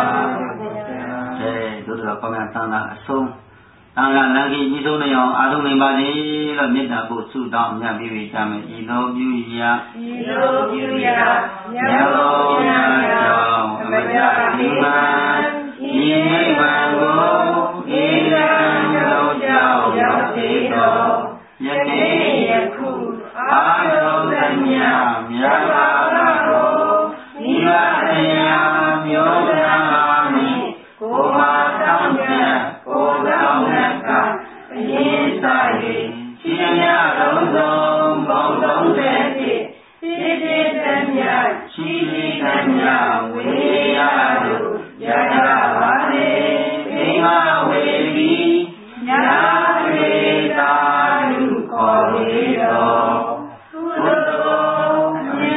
ဓုတို့တော်ကောင်းများသံသာအဆုံးသံဃာလံကြီးကြီးဆုံးနေအောင်အာထုံးနေပါစေလို့မေတ္တာပို့ဆုတောင်းမြတ်ပြီးကြမယ်ဤလိုပြုရာမြတ်တော်မြတ်ကြောင့်အမတ္တနိဗ္ဗာန်ဤနိဗ္ဗာန်ကိုဧကံလုံးကြောင့်ရောက်စေတော်ယနေ့ယခုအာထုံးသမျှမြတ်ဘာသာကိုဤဝတ္တရားမျိုးနာမည်ကိုယ်မှာတောင်းတဲ့ကိုယ်တော်မြတ်ကအရင်စား၍ရှင်ရတော်ဆုံးဘုံလုံးတဲ့ဖြစ်ဖြစ်သမျှရှိရှိသမျှဝေရတို့ယတပါလေမိမဝေတိညာဝေတာလူခေါ်လေတော်သုတောအမြ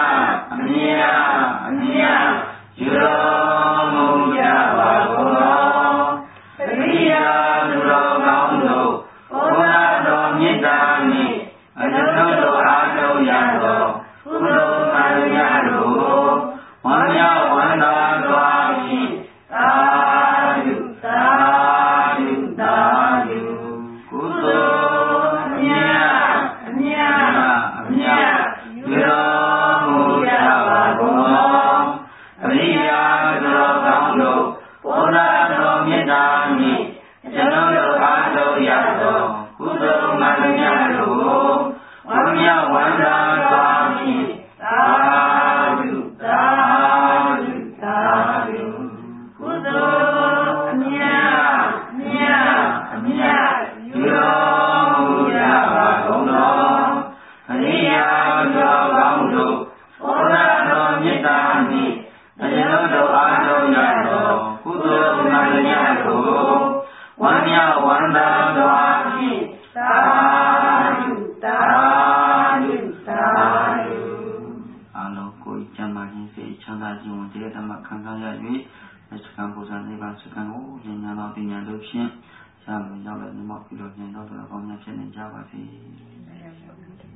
တ်ယူတော်မူကြပါကုန်တော်အရိယာသူတော်ကောင်းတို့ဘုရားတော်မြတ်တာနှင့်အတ္တတို့အားထုတ်ရတော်ကုသိုလ်မှန်ရတို့ဝမ်းမြောက်ဝမ်းသာစွာဖြင့်သာဓုသာဓုသာဓုကုသိုလ်အမြတ်ယူတော်မူကြပါကုန်တော်အရိယာသူတော်ကောင်းတို့ဘုရားတော်မြတ်တာနှင့်ကျွန်တော်တို့အားထုတ်ရတော်ကုသိုလ်မှန်ရတို့ဝမ်းမြောက်ဝမ်းသာစွာဖြင့်သာဓုသာဓုသာဓုကုသိုလ်အမြတ်ယူတော်မူကြပါကုန်တော်အရိယာတော်ကောင်းတို့ဘုရားတော်မြတ်တာနှင့်ကျွန်တော်တို့အားထုတ်ရတော်ကုသိုလ်မှန်ရတို့ဝမ်းမြောက်ဝမ်းသာစွာဖြင့်သာဓုသာဓုသာဓုအလုံးကိုယ်ချမ်းသာခြင်းစိတ်ချမ်းသာခြင်းကိုတရားဓမ္မခံစားရ၍အစကံပူဇာနိဗ္ဗာန်စကံကိုဉာဏ်တော်ပညာတို့ဖြင့်သာမန်ရောက်တဲ့မြတ်ပြုတော်ဉာဏ်တော်တော်ကောင်းများဖြစ်နေကြပါစေ